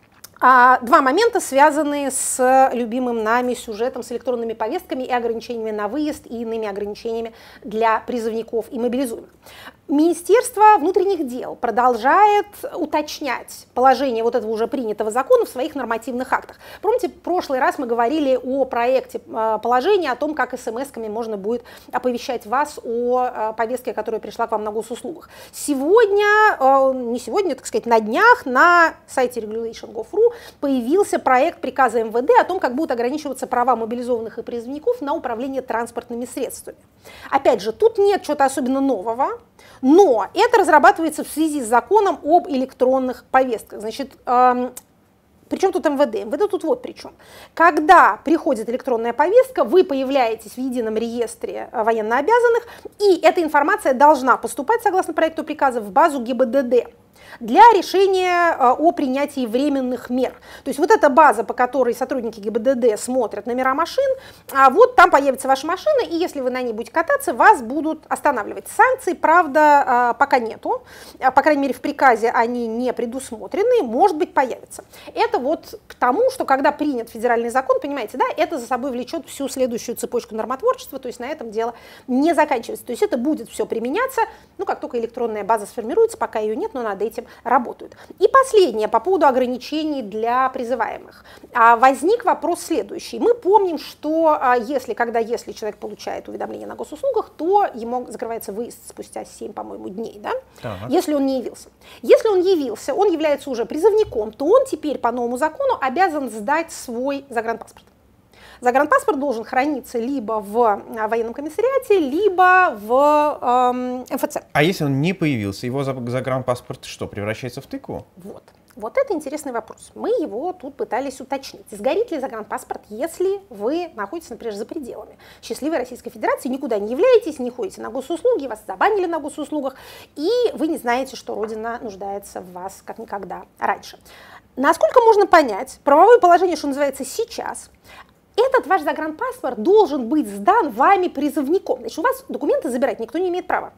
а, два момента, связанные с любимым нами сюжетом, с электронными повестками и ограничениями на выезд, и иными ограничениями для призывников и мобилизуемых. Министерство внутренних дел продолжает уточнять положение вот этого уже принятого закона в своих нормативных актах. Помните, в прошлый раз мы говорили о проекте положения, о том, как смс-ками можно будет оповещать вас о повестке, которая пришла к вам на госуслугах. Сегодня, не сегодня, так сказать, на днях на сайте регулейшн точка гов точка ру появился проект приказа эм вэ дэ о том, как будут ограничиваться права мобилизованных и призывников на управление транспортными средствами. Опять же, тут нет чего-то особенно нового. Но это разрабатывается в связи с законом об электронных повестках. Значит, эм, причем тут эм вэ дэ? эм вэ дэ тут вот при чем. Когда приходит электронная повестка, вы появляетесь в едином реестре военнообязанных, и эта информация должна поступать, согласно проекту приказа, в базу гэ бэ дэ дэ для решения о принятии временных мер. То есть вот эта база, по которой сотрудники гэ бэ дэ дэ смотрят номера машин, а вот там появится ваша машина, и если вы на ней будете кататься, вас будут останавливать. Санкций, правда, пока нету, по крайней мере в приказе они не предусмотрены, может быть, появятся. Это вот к тому, что когда принят федеральный закон, понимаете, да, это за собой влечет всю следующую цепочку нормотворчества, то есть на этом дело не заканчивается. То есть это будет все применяться, ну, как только электронная база сформируется, пока ее нет, но над этим работают. И последнее по поводу ограничений для призываемых. Возник вопрос следующий. Мы помним, что если, когда если человек получает уведомление на госуслугах, то ему закрывается выезд спустя семь, по-моему, дней, да? Так. Если он не явился. Если он явился, он является уже призывником, то он теперь по новому закону обязан сдать свой загранпаспорт. Загранпаспорт должен храниться либо в военном комиссариате, либо в эм, эм эф цэ. А если он не появился, его загранпаспорт что, превращается в тыкву? Вот. Вот это интересный вопрос. Мы его тут пытались уточнить. Сгорит ли загранпаспорт, если вы находитесь, например, за пределами счастливой Российской Федерации, никуда не являетесь, не ходите на госуслуги, вас забанили на госуслугах, и вы не знаете, что Родина нуждается в вас как никогда раньше. Насколько можно понять, правовое положение, что называется, сейчас, этот ваш загранпаспорт должен быть сдан вами призывником. Значит, у вас документы забирать никто не имеет права.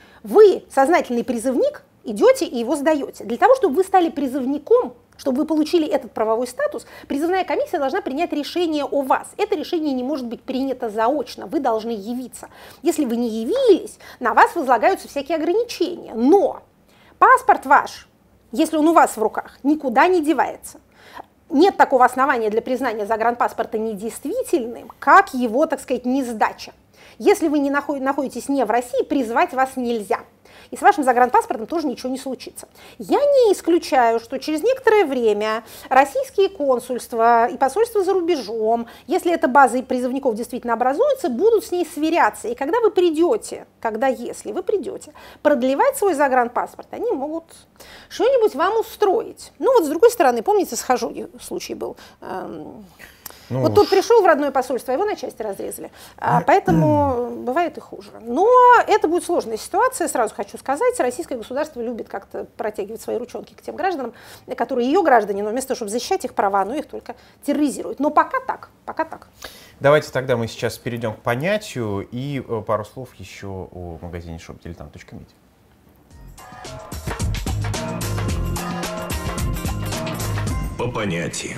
Вы, сознательный призывник, идете и его сдаете. Для того, чтобы вы стали призывником, чтобы вы получили этот правовой статус, призывная комиссия должна принять решение о вас. Это решение не может быть принято заочно, вы должны явиться. Если вы не явились, на вас возлагаются всякие ограничения. Но паспорт ваш, если он у вас в руках, никуда не девается. Нет такого основания для признания загранпаспорта недействительным, как его, так сказать, несдача. Если вы не находитесь не в России, призвать вас нельзя. И с вашим загранпаспортом тоже ничего не случится. Я не исключаю, что через некоторое время российские консульства и посольства за рубежом, если эта база призывников действительно образуется, будут с ней сверяться. И когда вы придете, когда если вы придете продлевать свой загранпаспорт, они могут что-нибудь вам устроить. Ну вот с другой стороны, помните, с Хажуги случай был. Эм, Ну, вот тут пришел в родное посольство, его на части разрезали, а, поэтому бывает и хуже. Но это будет сложная ситуация, сразу хочу сказать. Российское государство любит как-то протягивать свои ручонки к тем гражданам, которые ее граждане, но вместо того, чтобы защищать их права, ну их только терроризируют. Но пока так, пока так. Давайте тогда мы сейчас перейдем к понятию и пару слов еще о магазине шоп дилетант точка медиа. По понятиям.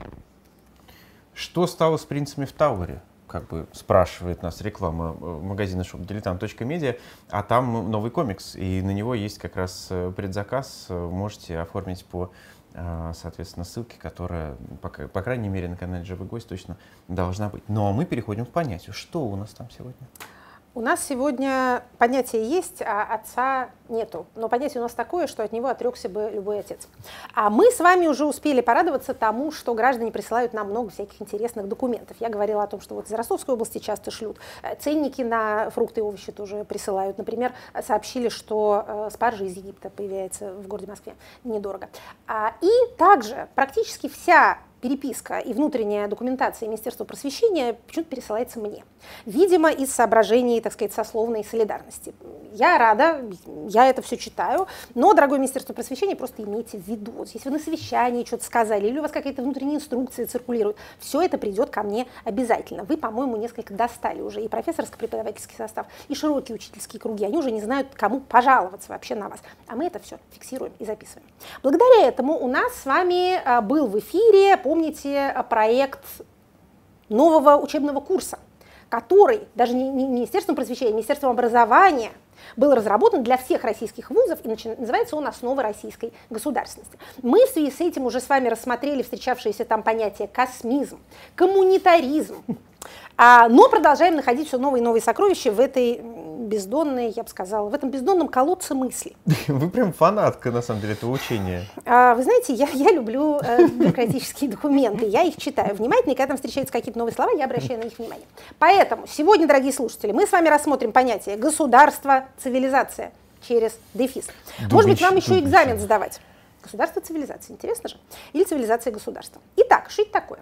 Что стало с принцами в Тауэре? Как бы спрашивает нас реклама магазина шоп дилетант точка медиа, а там новый комикс, и на него есть как раз предзаказ, можете оформить по соответственно, ссылки, которая, по, по крайней мере, на канале Живой Гость точно должна быть. Ну а мы переходим к понятию. Что у нас там сегодня? У нас сегодня понятие есть, а отца нету. Но понятие у нас такое, что от него отрекся бы любой отец. А мы с вами уже успели порадоваться тому, что граждане присылают нам много всяких интересных документов. Я говорила о том, что вот из Ростовской области часто шлют. Ценники на фрукты и овощи тоже присылают. Например, сообщили, что спаржа из Египта появляется в городе Москве недорого. И также практически вся переписка и внутренняя документация Министерства просвещения почему-то пересылается мне. Видимо, из соображений, так сказать, сословной солидарности. Я рада, я это все читаю, но, дорогое Министерство просвещения, просто имейте в виду, вот если вы на совещании что-то сказали, или у вас какие-то внутренние инструкции циркулируют, все это придет ко мне обязательно. Вы, по-моему, несколько достали уже и профессорско-преподавательский состав, и широкие учительские круги. Они уже не знают, кому пожаловаться вообще на вас. А мы это все фиксируем и записываем. Благодаря этому у нас с вами был в эфире, помните, проект нового учебного курса, который даже не Министерством просвещения, а Министерством образования был разработан для всех российских вузов, и называется он «Основы российской государственности». Мы в связи с этим уже с вами рассмотрели встречавшиеся там понятия космизм, коммунитаризм, а, но продолжаем находить все новые и новые сокровища в этой бездонной, я бы сказала, в этом бездонном колодце мысли. Вы прям фанатка, на самом деле, этого учения. А, вы знаете, я, я люблю э, бюрократические документы, я их читаю внимательно, и когда там встречаются какие-то новые слова, я обращаю на них внимание. Поэтому сегодня, дорогие слушатели, мы с вами рассмотрим понятие государство, цивилизация через дефис. Дубич, Может быть, вам еще дубич. экзамен сдавать. Государство, цивилизация, интересно же? Или цивилизация, государство. Итак, что это такое?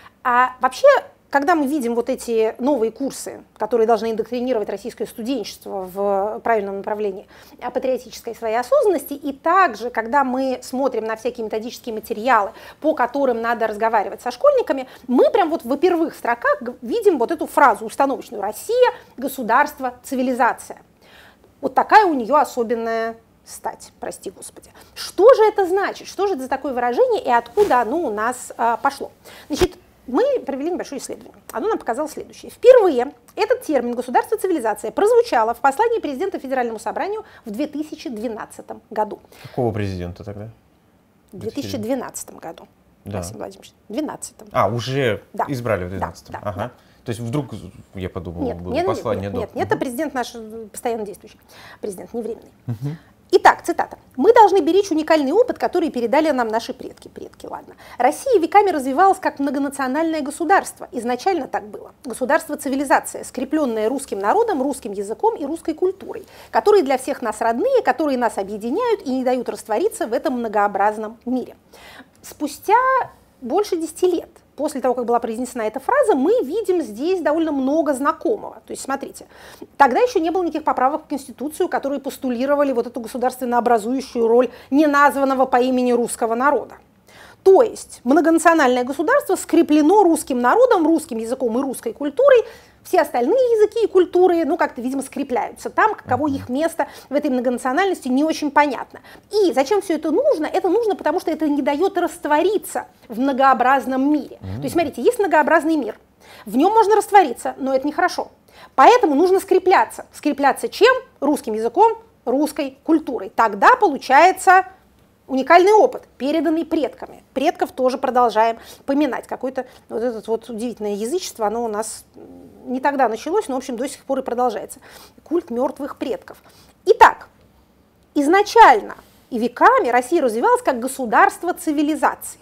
А вообще, когда мы видим вот эти новые курсы, которые должны индоктринировать российское студенчество в правильном направлении патриотической своей осознанности, и также, когда мы смотрим на всякие методические материалы, по которым надо разговаривать со школьниками, мы прям вот в первых строках видим вот эту фразу установочную: «Россия, государство, цивилизация». Вот такая у нее особенная стать, прости господи. Что же это значит? Что же это за такое выражение и откуда оно у нас а, пошло? Значит, мы провели небольшое исследование. Оно нам показало следующее. Впервые этот термин «государство-цивилизация» прозвучало в послании президента Федеральному собранию в две тысячи двенадцатом году. Какого президента тогда? В две тысячи двенадцатом году. Да. Василий Владимирович, в две тысячи двенадцатом. А, уже да. избрали в две тысячи двенадцатом. Да, да, ага. да. То есть вдруг, я подумал, нет, было нет, послание нет, до... нет, нет, это президент наш постоянно действующий, президент, не временный. Угу. Итак, цитата. «Мы должны беречь уникальный опыт, который передали нам наши предки». Предки, ладно. Россия веками развивалась как многонациональное государство. Изначально так было. Государство-цивилизация, скрепленное русским народом, русским языком и русской культурой, которые для всех нас родные, которые нас объединяют и не дают раствориться в этом многообразном мире. Спустя больше десяти лет после того, как была произнесена эта фраза, мы видим здесь довольно много знакомого. То есть, смотрите, тогда еще не было никаких поправок в Конституцию, которые постулировали вот эту государственно образующую роль неназванного по имени русского народа. То есть многонациональное государство скреплено русским народом, русским языком и русской культурой. Все остальные языки и культуры, ну, как-то, видимо, скрепляются там, каково их место в этой многонациональности, не очень понятно. И зачем все это нужно? Это нужно, потому что это не дает раствориться в многообразном мире. Mm-hmm. То есть, смотрите, есть многообразный мир, в нем можно раствориться, но это нехорошо. Поэтому нужно скрепляться. Скрепляться чем? Русским языком, русской культурой. Тогда получается уникальный опыт, переданный предками. Предков тоже продолжаем поминать. Какое-то вот это вот удивительное язычество, оно у нас не тогда началось, но, в общем, до сих пор и продолжается. Культ мертвых предков. Итак, изначально и веками Россия развивалась как государство-цивилизация.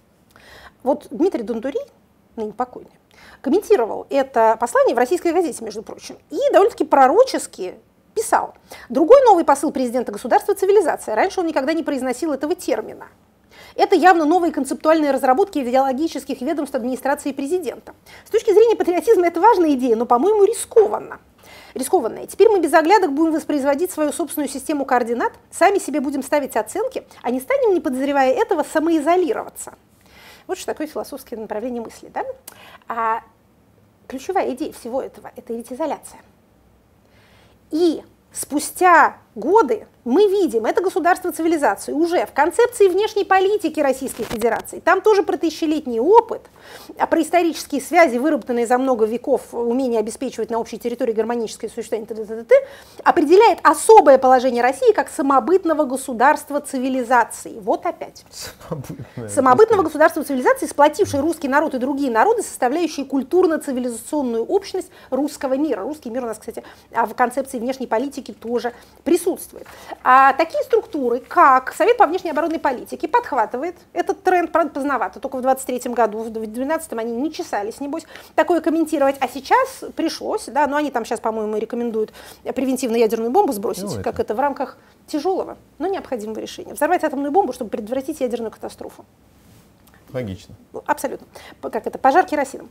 Вот Дмитрий Дундурей, ныне покойный, комментировал это послание в «Российской газете», между прочим, и довольно-таки пророчески писал. Другой новый посыл президента государства – цивилизация. Раньше он никогда не произносил этого термина. Это явно новые концептуальные разработки идеологических ведомств администрации президента. С точки зрения патриотизма это важная идея, но, по-моему, рискованно. Рискованная. Теперь мы без оглядок будем воспроизводить свою собственную систему координат, сами себе будем ставить оценки, а не станем, не подозревая этого, самоизолироваться. Вот что такое философское направление мысли. Да? А ключевая идея всего этого – это ведь изоляция. И спустя годы мы видим это государство цивилизации уже в концепции внешней политики Российской Федерации. Там тоже про тысячелетний опыт, а про исторические связи, выработанные за много веков, умение обеспечивать на общей территории гармоническое существование, т т т т т, определяет особое положение России как самобытного государства цивилизации. Вот опять. Самобытное. Самобытного государства цивилизации, сплотившей русский народ и другие народы, составляющие культурно-цивилизационную общность русского мира. Русский мир у нас, кстати, в концепции внешней политики тоже присутствует. А такие структуры, как Совет по внешней оборонной политике, подхватывает этот тренд, правда, поздновато, только в двадцать третьем году, в двенадцатом они не чесались, небось, такое комментировать, а сейчас пришлось, да, но они там сейчас, по-моему, рекомендуют превентивно ядерную бомбу сбросить, ну, это. как это в рамках тяжелого, но необходимого решения. Взорвать атомную бомбу, чтобы предотвратить ядерную катастрофу. Логично. Абсолютно. Как это, пожар керосином.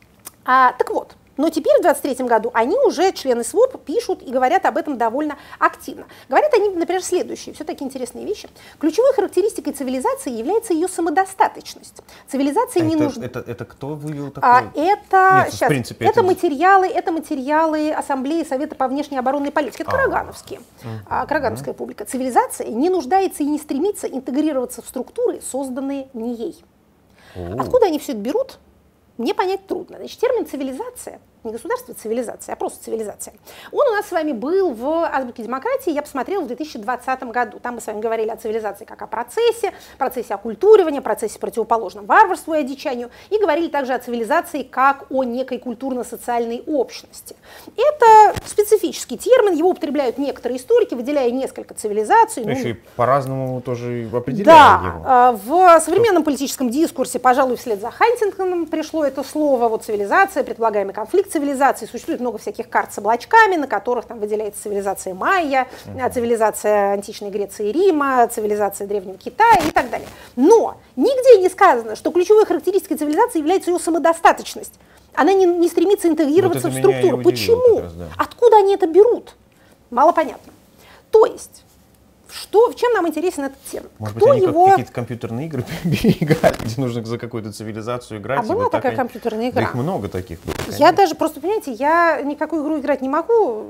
А, так вот. Но теперь в двадцать третьем году они уже, члены СВОП, пишут и говорят об этом довольно активно. Говорят они, например, следующие, все-таки интересные вещи. Ключевой характеристикой цивилизации является ее самодостаточность. Цивилизация а не это, нужна. Это, это кто вывел такое? А, это, Нет, сейчас, в принципе, это, это... материалы, это материалы Ассамблеи Совета по внешней оборонной политике. Это а. карагановские. Угу. А, карагановская публика. Цивилизация не нуждается и не стремится интегрироваться в структуры, созданные не ей. О. Откуда они все это берут? Мне понять трудно. Значит, термин «цивилизация», не государство, цивилизация, а просто цивилизация, он у нас с вами был в азбуке демократии, я посмотрела в две тысячи двадцатом году. Там мы с вами говорили о цивилизации как о процессе, процессе оккультуривания, процессе противоположном варварству и одичанию, и говорили также о цивилизации как о некой культурно-социальной общности. Это специфический термин, его употребляют некоторые историки, выделяя несколько цивилизаций. Ну, ну, еще и по-разному тоже определяют да, его. В современном политическом дискурсе, пожалуй, вслед за Хантингтоном пришло это слово, вот цивилизация, предполагаемый конфликт цивилизаций. Существует много всяких карт с облачками, на которых там выделяется цивилизация Майя, uh-huh. цивилизация античной Греции и Рима, цивилизация Древнего Китая и так далее. Но нигде не сказано, что ключевой характеристикой цивилизации является ее самодостаточность. Она не, не стремится интегрироваться вот в структуру. Почему? Раз, да. Откуда они это берут? Мало понятно. То есть, что, в чем нам интересен этот термин? Может Кто быть, они его... как какие-то компьютерные игры играли, где нужно за какую-то цивилизацию играть. А была такая они... компьютерная игра? Да их много таких. Конечно. Я даже, просто, понимаете, я никакую игру играть не могу,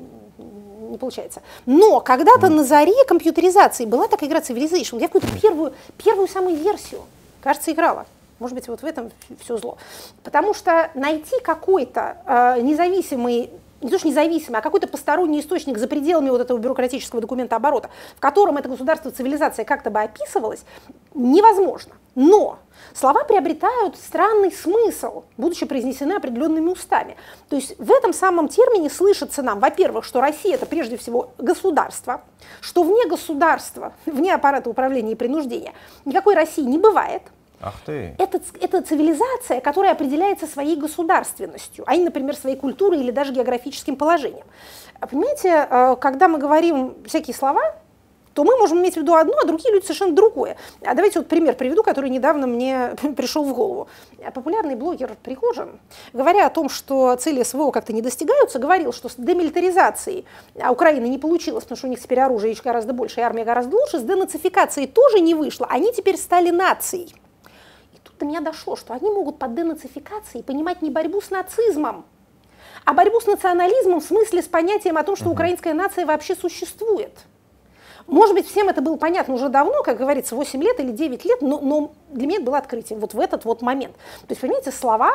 не получается. Но когда-то mm. на заре компьютеризации была такая игра Civilization. Я какую-то первую, первую самую версию, кажется, играла. Может быть, вот в этом все зло. Потому что найти какой-то э, независимый, не то что независимый, а какой-то посторонний источник за пределами вот этого бюрократического документа оборота, в котором это государство, цивилизация как-то бы описывалась, невозможно. Но слова приобретают странный смысл, будучи произнесены определенными устами. То есть в этом самом термине слышится нам, во-первых, что Россия — это прежде всего государство, что вне государства, вне аппарата управления и принуждения никакой России не бывает. Ах ты. Это, это цивилизация, которая определяется своей государственностью, а не, например, своей культурой или даже географическим положением. Понимаете, когда мы говорим всякие слова, то мы можем иметь в виду одно, а другие люди совершенно другое. А давайте вот пример приведу, который недавно мне пришел в голову. Популярный блогер Пригожин, говоря о том, что цели СВО как-то не достигаются, говорил, что с демилитаризацией Украины не получилось, потому что у них теперь оружие гораздо больше, и армия гораздо лучше, с денацификацией тоже не вышло, они теперь стали нацией. До меня дошло, что они могут под денацификацией понимать не борьбу с нацизмом, а борьбу с национализмом в смысле с понятием о том, что uh-huh. украинская нация вообще существует. Может быть, всем это было понятно уже давно, как говорится, восемь лет или девять лет, но, но для меня это было открытием вот в этот вот момент. То есть, понимаете, слова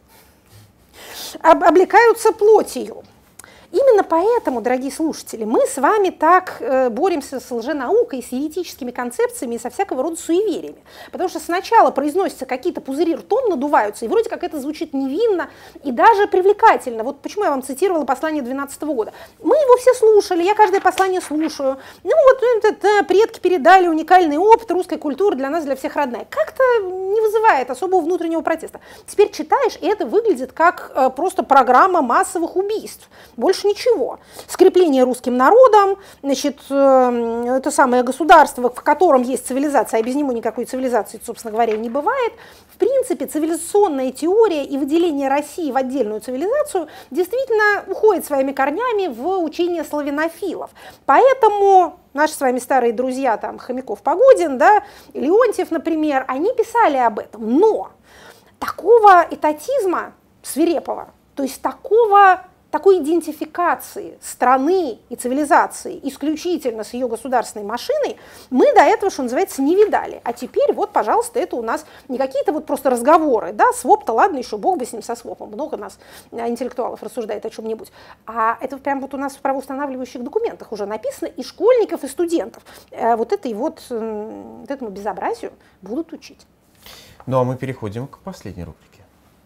об, облекаются плотью. Именно поэтому, дорогие слушатели, мы с вами так э, боремся с лженаукой, с еретическими концепциями и со всякого рода суевериями. Потому что сначала произносятся какие-то пузыри, ртом надуваются, и вроде как это звучит невинно и даже привлекательно. Вот почему я вам цитировала послание две тысячи двенадцатого года. Мы его все слушали, я каждое послание слушаю. Ну вот это, предки передали уникальный опыт русской культуры, для нас, для всех родная. Как-то не вызывает особого внутреннего протеста. Теперь читаешь, и это выглядит как э, просто программа массовых убийств. Больше ничего. Скрепление русским народом, значит, э, это самое государство, в котором есть цивилизация, а без него никакой цивилизации, собственно говоря, не бывает. В принципе, цивилизационная теория и выделение России в отдельную цивилизацию действительно уходит своими корнями в учение славянофилов. Поэтому наши с вами старые друзья, там, Хомяков-Погодин, да, Леонтьев, например, они писали об этом. Но такого этатизма свирепого, то есть такого такой идентификации страны и цивилизации исключительно с ее государственной машиной мы до этого, что называется, не видали. А теперь вот, пожалуйста, это у нас не какие-то вот просто разговоры, да, своп-то ладно, еще бог бы с ним со свопом, много нас интеллектуалов рассуждает о чем-нибудь. А это прям вот у нас в правоустанавливающих документах уже написано, и школьников, и студентов вот этой вот, вот этому безобразию будут учить. Ну а мы переходим к последней рубрике.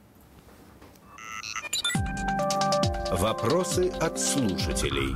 Вопросы от слушателей.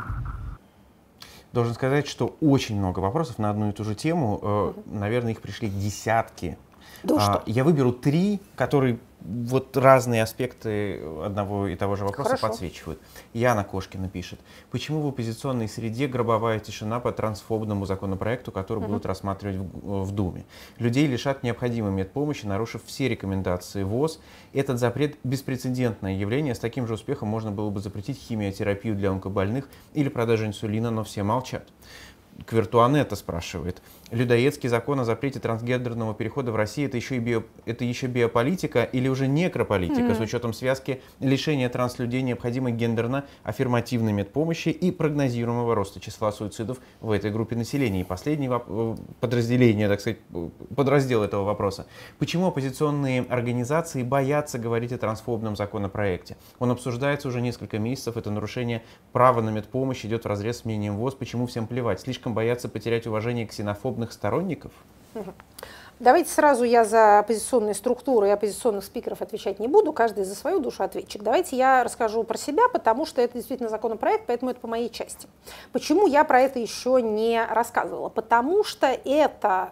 Должен сказать, что очень много вопросов на одну и ту же тему. Угу. Наверное, их пришли десятки. Да а, что? Я выберу три, которые вот разные аспекты одного и того же вопроса Хорошо. подсвечивают. Яна Кошкина пишет: почему в оппозиционной среде гробовая тишина по трансфобному законопроекту, который угу. будут рассматривать в, в Думе? Людей лишат необходимой медпомощи, нарушив все рекомендации ВОЗ. Этот запрет — беспрецедентное явление. С таким же успехом можно было бы запретить химиотерапию для онкобольных или продажу инсулина, но все молчат. Квиртуанетта спрашивает: людоедский закон о запрете трансгендерного перехода в России — это еще, и био, это еще биополитика или уже некрополитика, mm-hmm. с учетом связки лишения транслюдей необходимой гендерно-аффирмативной медпомощи и прогнозируемого роста числа суицидов в этой группе населения? И последнее подразделение, так сказать, подраздел этого вопроса: почему оппозиционные организации боятся говорить о трансфобном законопроекте? Он обсуждается уже несколько месяцев, это нарушение права на медпомощь идет вразрез с мнением ВОЗ. Почему всем плевать? Слишком боятся потерять уважение ксенофобных сторонников? Давайте сразу я за оппозиционные структуры и оппозиционных спикеров отвечать не буду, каждый за свою душу ответчик. Давайте я расскажу про себя, потому что это действительно законопроект, поэтому это по моей части. Почему я про это еще не рассказывала? Потому что это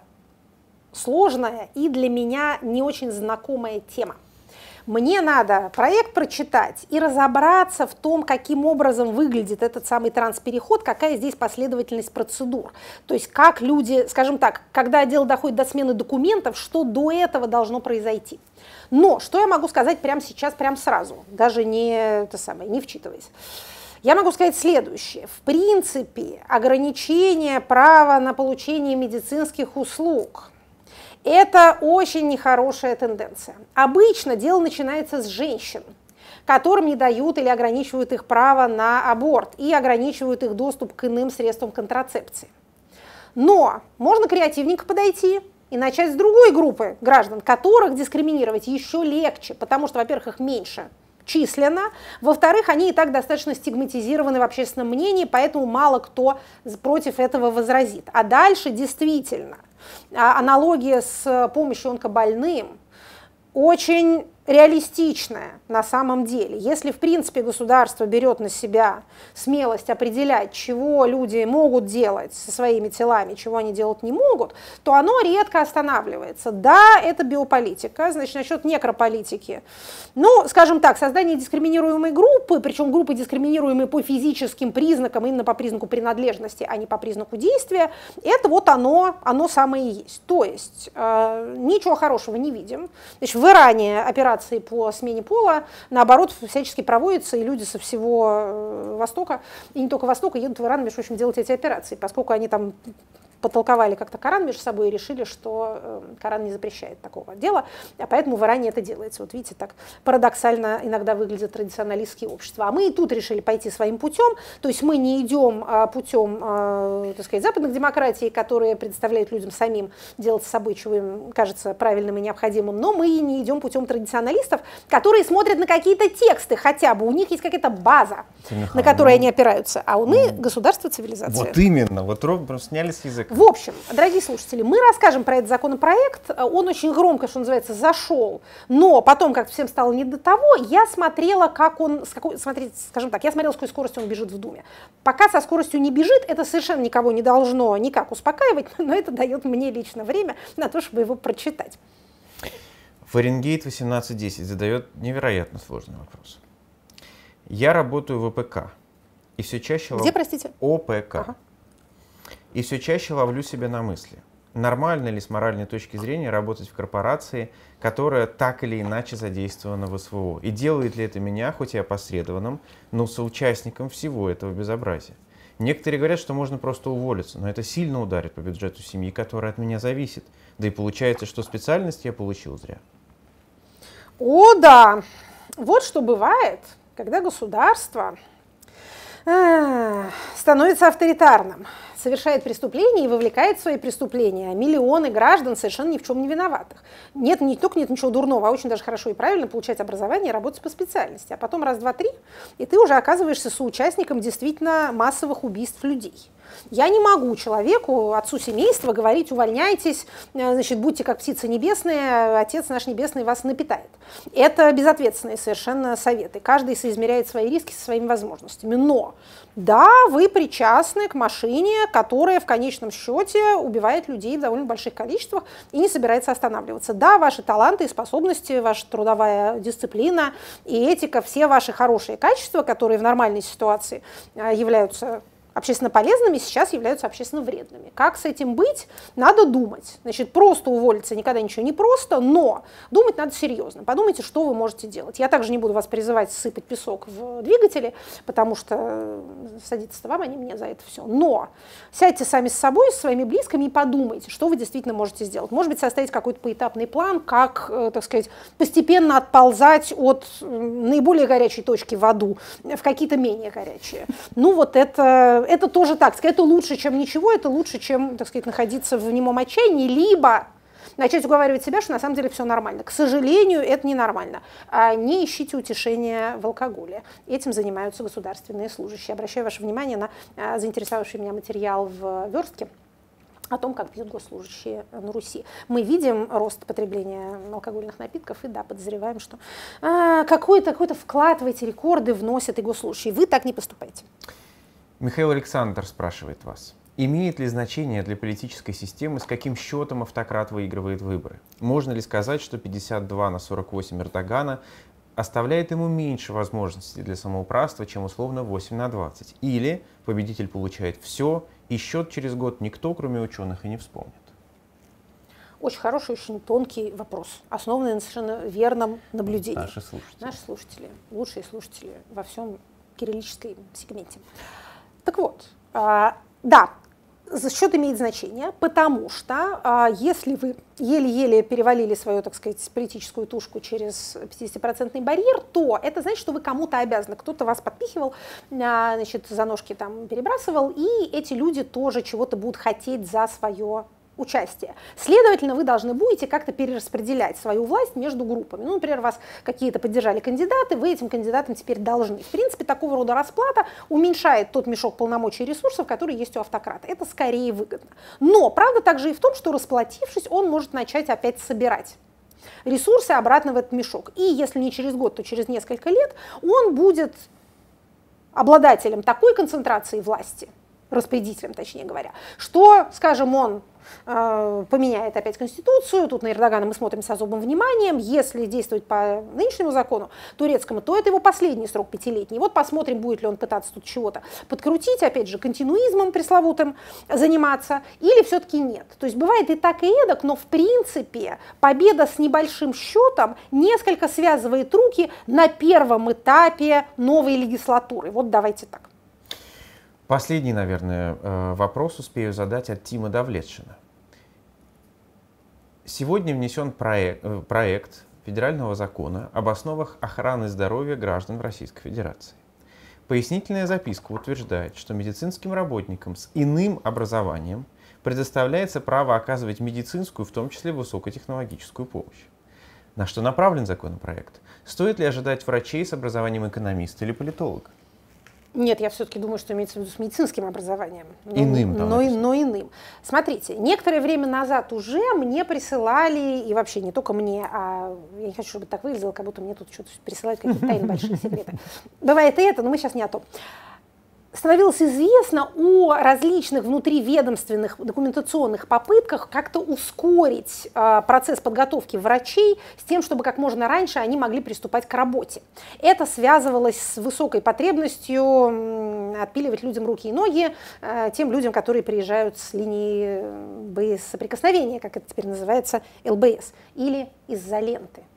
сложная и для меня не очень знакомая тема. Мне надо проект прочитать и разобраться в том, каким образом выглядит этот самый транспереход, какая здесь последовательность процедур. То есть как люди, скажем так, когда дело доходит до смены документов, что до этого должно произойти. Но что я могу сказать прямо сейчас, прямо сразу, даже не, это самое, не вчитываясь. Я могу сказать следующее. В принципе, ограничение права на получение медицинских услуг – это очень нехорошая тенденция. Обычно дело начинается с женщин, которым не дают или ограничивают их право на аборт и ограничивают их доступ к иным средствам контрацепции. Но можно креативненько подойти и начать с другой группы граждан, которых дискриминировать еще легче, потому что, во-первых, их меньше численно, во-вторых, они и так достаточно стигматизированы в общественном мнении, поэтому мало кто против этого возразит. А дальше действительно аналогия с помощью онкобольным очень реалистичная на самом деле. Если, в принципе, государство берет на себя смелость определять, чего люди могут делать со своими телами, чего они делать не могут, то оно редко останавливается. Да, это биополитика, значит, насчет некрополитики. Ну, скажем так, создание дискриминируемой группы, причем группы, дискриминируемой по физическим признакам, именно по признаку принадлежности, а не по признаку действия, это вот оно, оно самое и есть. То есть э, ничего хорошего не видим. Значит, в Иране операция по смене пола, наоборот, всячески проводятся, и люди со всего Востока, и не только Востока, едут в Иран, между прочим, делать эти операции, поскольку они там потолковали как-то Коран между собой и решили, что Коран не запрещает такого дела, а поэтому в Иране это делается. Вот видите, так парадоксально иногда выглядят традиционалистские общества. А мы и тут решили пойти своим путем, то есть мы не идем путем, так сказать, западных демократий, которые предоставляют людям самим делать с собой, чего им кажется правильным и необходимым, но мы и не идем путем традиционалистов, которые смотрят на какие-то тексты хотя бы, у них есть какая-то база, на которую они опираются, а у мы государство, цивилизация. Вот именно, вот ровно сняли с языка. В общем, дорогие слушатели, мы расскажем про этот законопроект. Он очень громко, что называется, зашел, но потом, как всем стало не до того, я смотрела, как он, с какой, смотрите, скажем так, я смотрела, с какой скоростью он бежит в Думе. Пока со скоростью не бежит, это совершенно никого не должно никак успокаивать, но это дает мне лично время на то, чтобы его прочитать. Фаренгейт восемнадцать десять задает невероятно сложный вопрос. Я работаю в ОПК. И все чаще... Где, простите? ОПК. Ага. И все чаще ловлю себя на мысли, нормально ли с моральной точки зрения работать в корпорации, которая так или иначе задействована в СВО, и делает ли это меня, хоть и опосредованным, но соучастником всего этого безобразия. Некоторые говорят, что можно просто уволиться, но это сильно ударит по бюджету семьи, которая от меня зависит. Да и получается, что специальность я получил зря. О, да! Вот что бывает, когда государство э, становится авторитарным, совершает преступления и вовлекает в свои преступления миллионы граждан совершенно ни в чем не виноватых. Нет, не только нет ничего дурного, а очень даже хорошо и правильно получать образование и работать по специальности. А потом раз, два, три, и ты уже оказываешься соучастником действительно массовых убийств людей. Я не могу человеку, отцу семейства, говорить: увольняйтесь, значит, будьте как птицы небесные, Отец наш Небесный вас напитает. Это безответственные совершенно советы. Каждый соизмеряет свои риски со своими возможностями. Но да, вы причастны к машине, которая в конечном счете убивает людей в довольно больших количествах и не собирается останавливаться. Да, ваши таланты и способности, ваша трудовая дисциплина и этика, все ваши хорошие качества, которые в нормальной ситуации являются общественно полезными, сейчас являются общественно вредными. Как с этим быть? Надо думать. Значит, просто уволиться никогда ничего не просто, но думать надо серьезно. Подумайте, что вы можете делать. Я также не буду вас призывать сыпать песок в двигатели, потому что садиться-то вам, а не мне за это все. Но сядьте сами с собой, со своими близкими и подумайте, что вы действительно можете сделать. Может быть, составить какой-то поэтапный план, как, так сказать, постепенно отползать от наиболее горячей точки в аду в какие-то менее горячие. Ну вот это... Это тоже тактика, это лучше, чем ничего, это лучше, чем, так сказать, находиться в немом отчаянии, либо начать уговаривать себя, что на самом деле все нормально. К сожалению, это ненормально. А не ищите утешения в алкоголе. Этим занимаются государственные служащие. Обращаю ваше внимание на а, заинтересовавший меня материал в «Верстке» о том, как пьют госслужащие на Руси. Мы видим рост потребления алкогольных напитков и, да, подозреваем, что а, какой-то какой-то вклад в эти рекорды вносят и госслужащие. Вы так не поступаете. Михаил Александр спрашивает вас. Имеет ли значение для политической системы, с каким счетом автократ выигрывает выборы? Можно ли сказать, что пятьдесят два на сорок восемь Эрдогана оставляет ему меньше возможностей для самоуправства, чем условно восемь на двадцать? Или победитель получает все, и счет через год никто, кроме ученых, и не вспомнит? Очень хороший, очень тонкий вопрос, основанный на совершенно верном наблюдении. Наши слушатели. Наши слушатели, лучшие слушатели во всем кириллическом сегменте. Так вот, э, да, счет имеет значение, потому что э, если вы еле-еле перевалили свою, так сказать, политическую тушку через пятидесятипроцентный барьер, то это значит, что вы кому-то обязаны. Кто-то вас подпихивал, э, значит, за ножки там перебрасывал, и эти люди тоже чего-то будут хотеть за свое участие. Следовательно, вы должны будете как-то перераспределять свою власть между группами. Ну, например, вас какие-то поддержали кандидаты, вы этим кандидатам теперь должны. В принципе, такого рода расплата уменьшает тот мешок полномочий и ресурсов, который есть у автократа. Это скорее выгодно. Но правда также и в том, что, расплатившись, он может начать опять собирать ресурсы обратно в этот мешок. И если не через год, то через несколько лет он будет обладателем такой концентрации власти, распорядителем, точнее говоря, что, скажем, он э, поменяет опять Конституцию, тут на Эрдогана мы смотрим с особым вниманием, если действовать по нынешнему закону турецкому, то это его последний срок пятилетний. Вот посмотрим, будет ли он пытаться тут чего-то подкрутить, опять же, континуизмом пресловутым заниматься, или все-таки нет. То есть бывает и так, и эдак, но в принципе победа с небольшим счетом несколько связывает руки на первом этапе новой легислатуры. Вот давайте так. Последний, наверное, вопрос успею задать от Тима Давлетшина. Сегодня внесен проект, проект федерального закона об основах охраны здоровья граждан в Российской Федерации. Пояснительная записка утверждает, что медицинским работникам с иным образованием предоставляется право оказывать медицинскую, в том числе высокотехнологическую помощь. На что направлен законопроект? Стоит ли ожидать врачей с образованием экономиста или политолога? Нет, я все-таки думаю, что имеется в виду с медицинским образованием. Но, иным, там но, но иным. Смотрите, некоторое время назад уже мне присылали, и вообще не только мне, а я не хочу, чтобы так выглядело, как будто мне тут что-то присылают, какие-то тайны, большие секреты. Бывает и это, но мы сейчас не о том. Становилось известно о различных внутриведомственных документационных попытках как-то ускорить э, процесс подготовки врачей с тем, чтобы как можно раньше они могли приступать к работе. Это связывалось с высокой потребностью э, отпиливать людям руки и ноги, э, тем людям, которые приезжают с линии боесоприкосновения, как это теперь называется, эл бэ эс, или из-за ленты,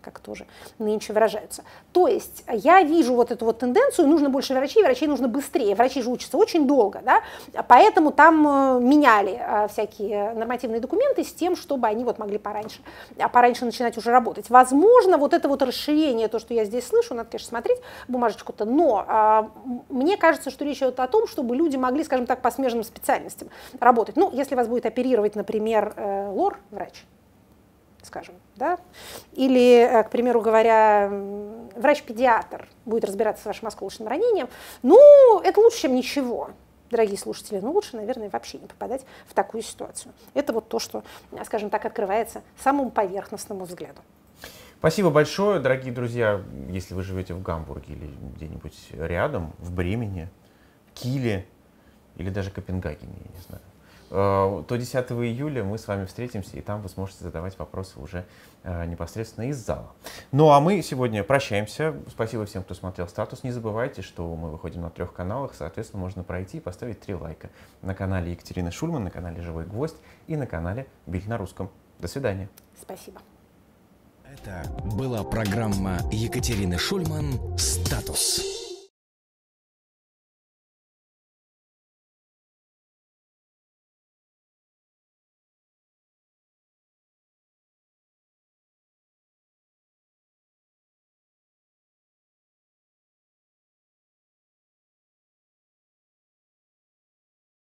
как тоже нынче выражаются. То есть я вижу вот эту вот тенденцию, нужно больше врачей, врачей нужно быстрее, врачи же учатся очень долго, да, поэтому там меняли всякие нормативные документы с тем, чтобы они вот могли пораньше, пораньше начинать уже работать. Возможно, вот это вот расширение, то, что я здесь слышу, надо, конечно, смотреть бумажечку-то, но а, мне кажется, что речь идет о том, чтобы люди могли, скажем так, по смежным специальностям работать. Ну, если вас будет оперировать, например, э, лор-врач, скажем, да, или, к примеру говоря, врач-педиатр будет разбираться с вашим осколочным ранением, ну, это лучше, чем ничего, дорогие слушатели, но лучше, наверное, вообще не попадать в такую ситуацию. Это вот то, что, скажем так, открывается самому поверхностному взгляду. Спасибо большое, дорогие друзья. Если вы живете в Гамбурге или где-нибудь рядом, в Бремене, Киле или даже Копенгагене, я не знаю, то десятого июля мы с вами встретимся, и там вы сможете задавать вопросы уже э, непосредственно из зала. Ну а мы сегодня прощаемся. Спасибо всем, кто смотрел «Статус». Не забывайте, что мы выходим на трех каналах, соответственно, можно пройти и поставить три лайка. На канале Екатерины Шульман, на канале «Живой гвоздь» и на канале «Бильд на русском». До свидания. Спасибо. Это была программа Екатерины Шульман «Статус».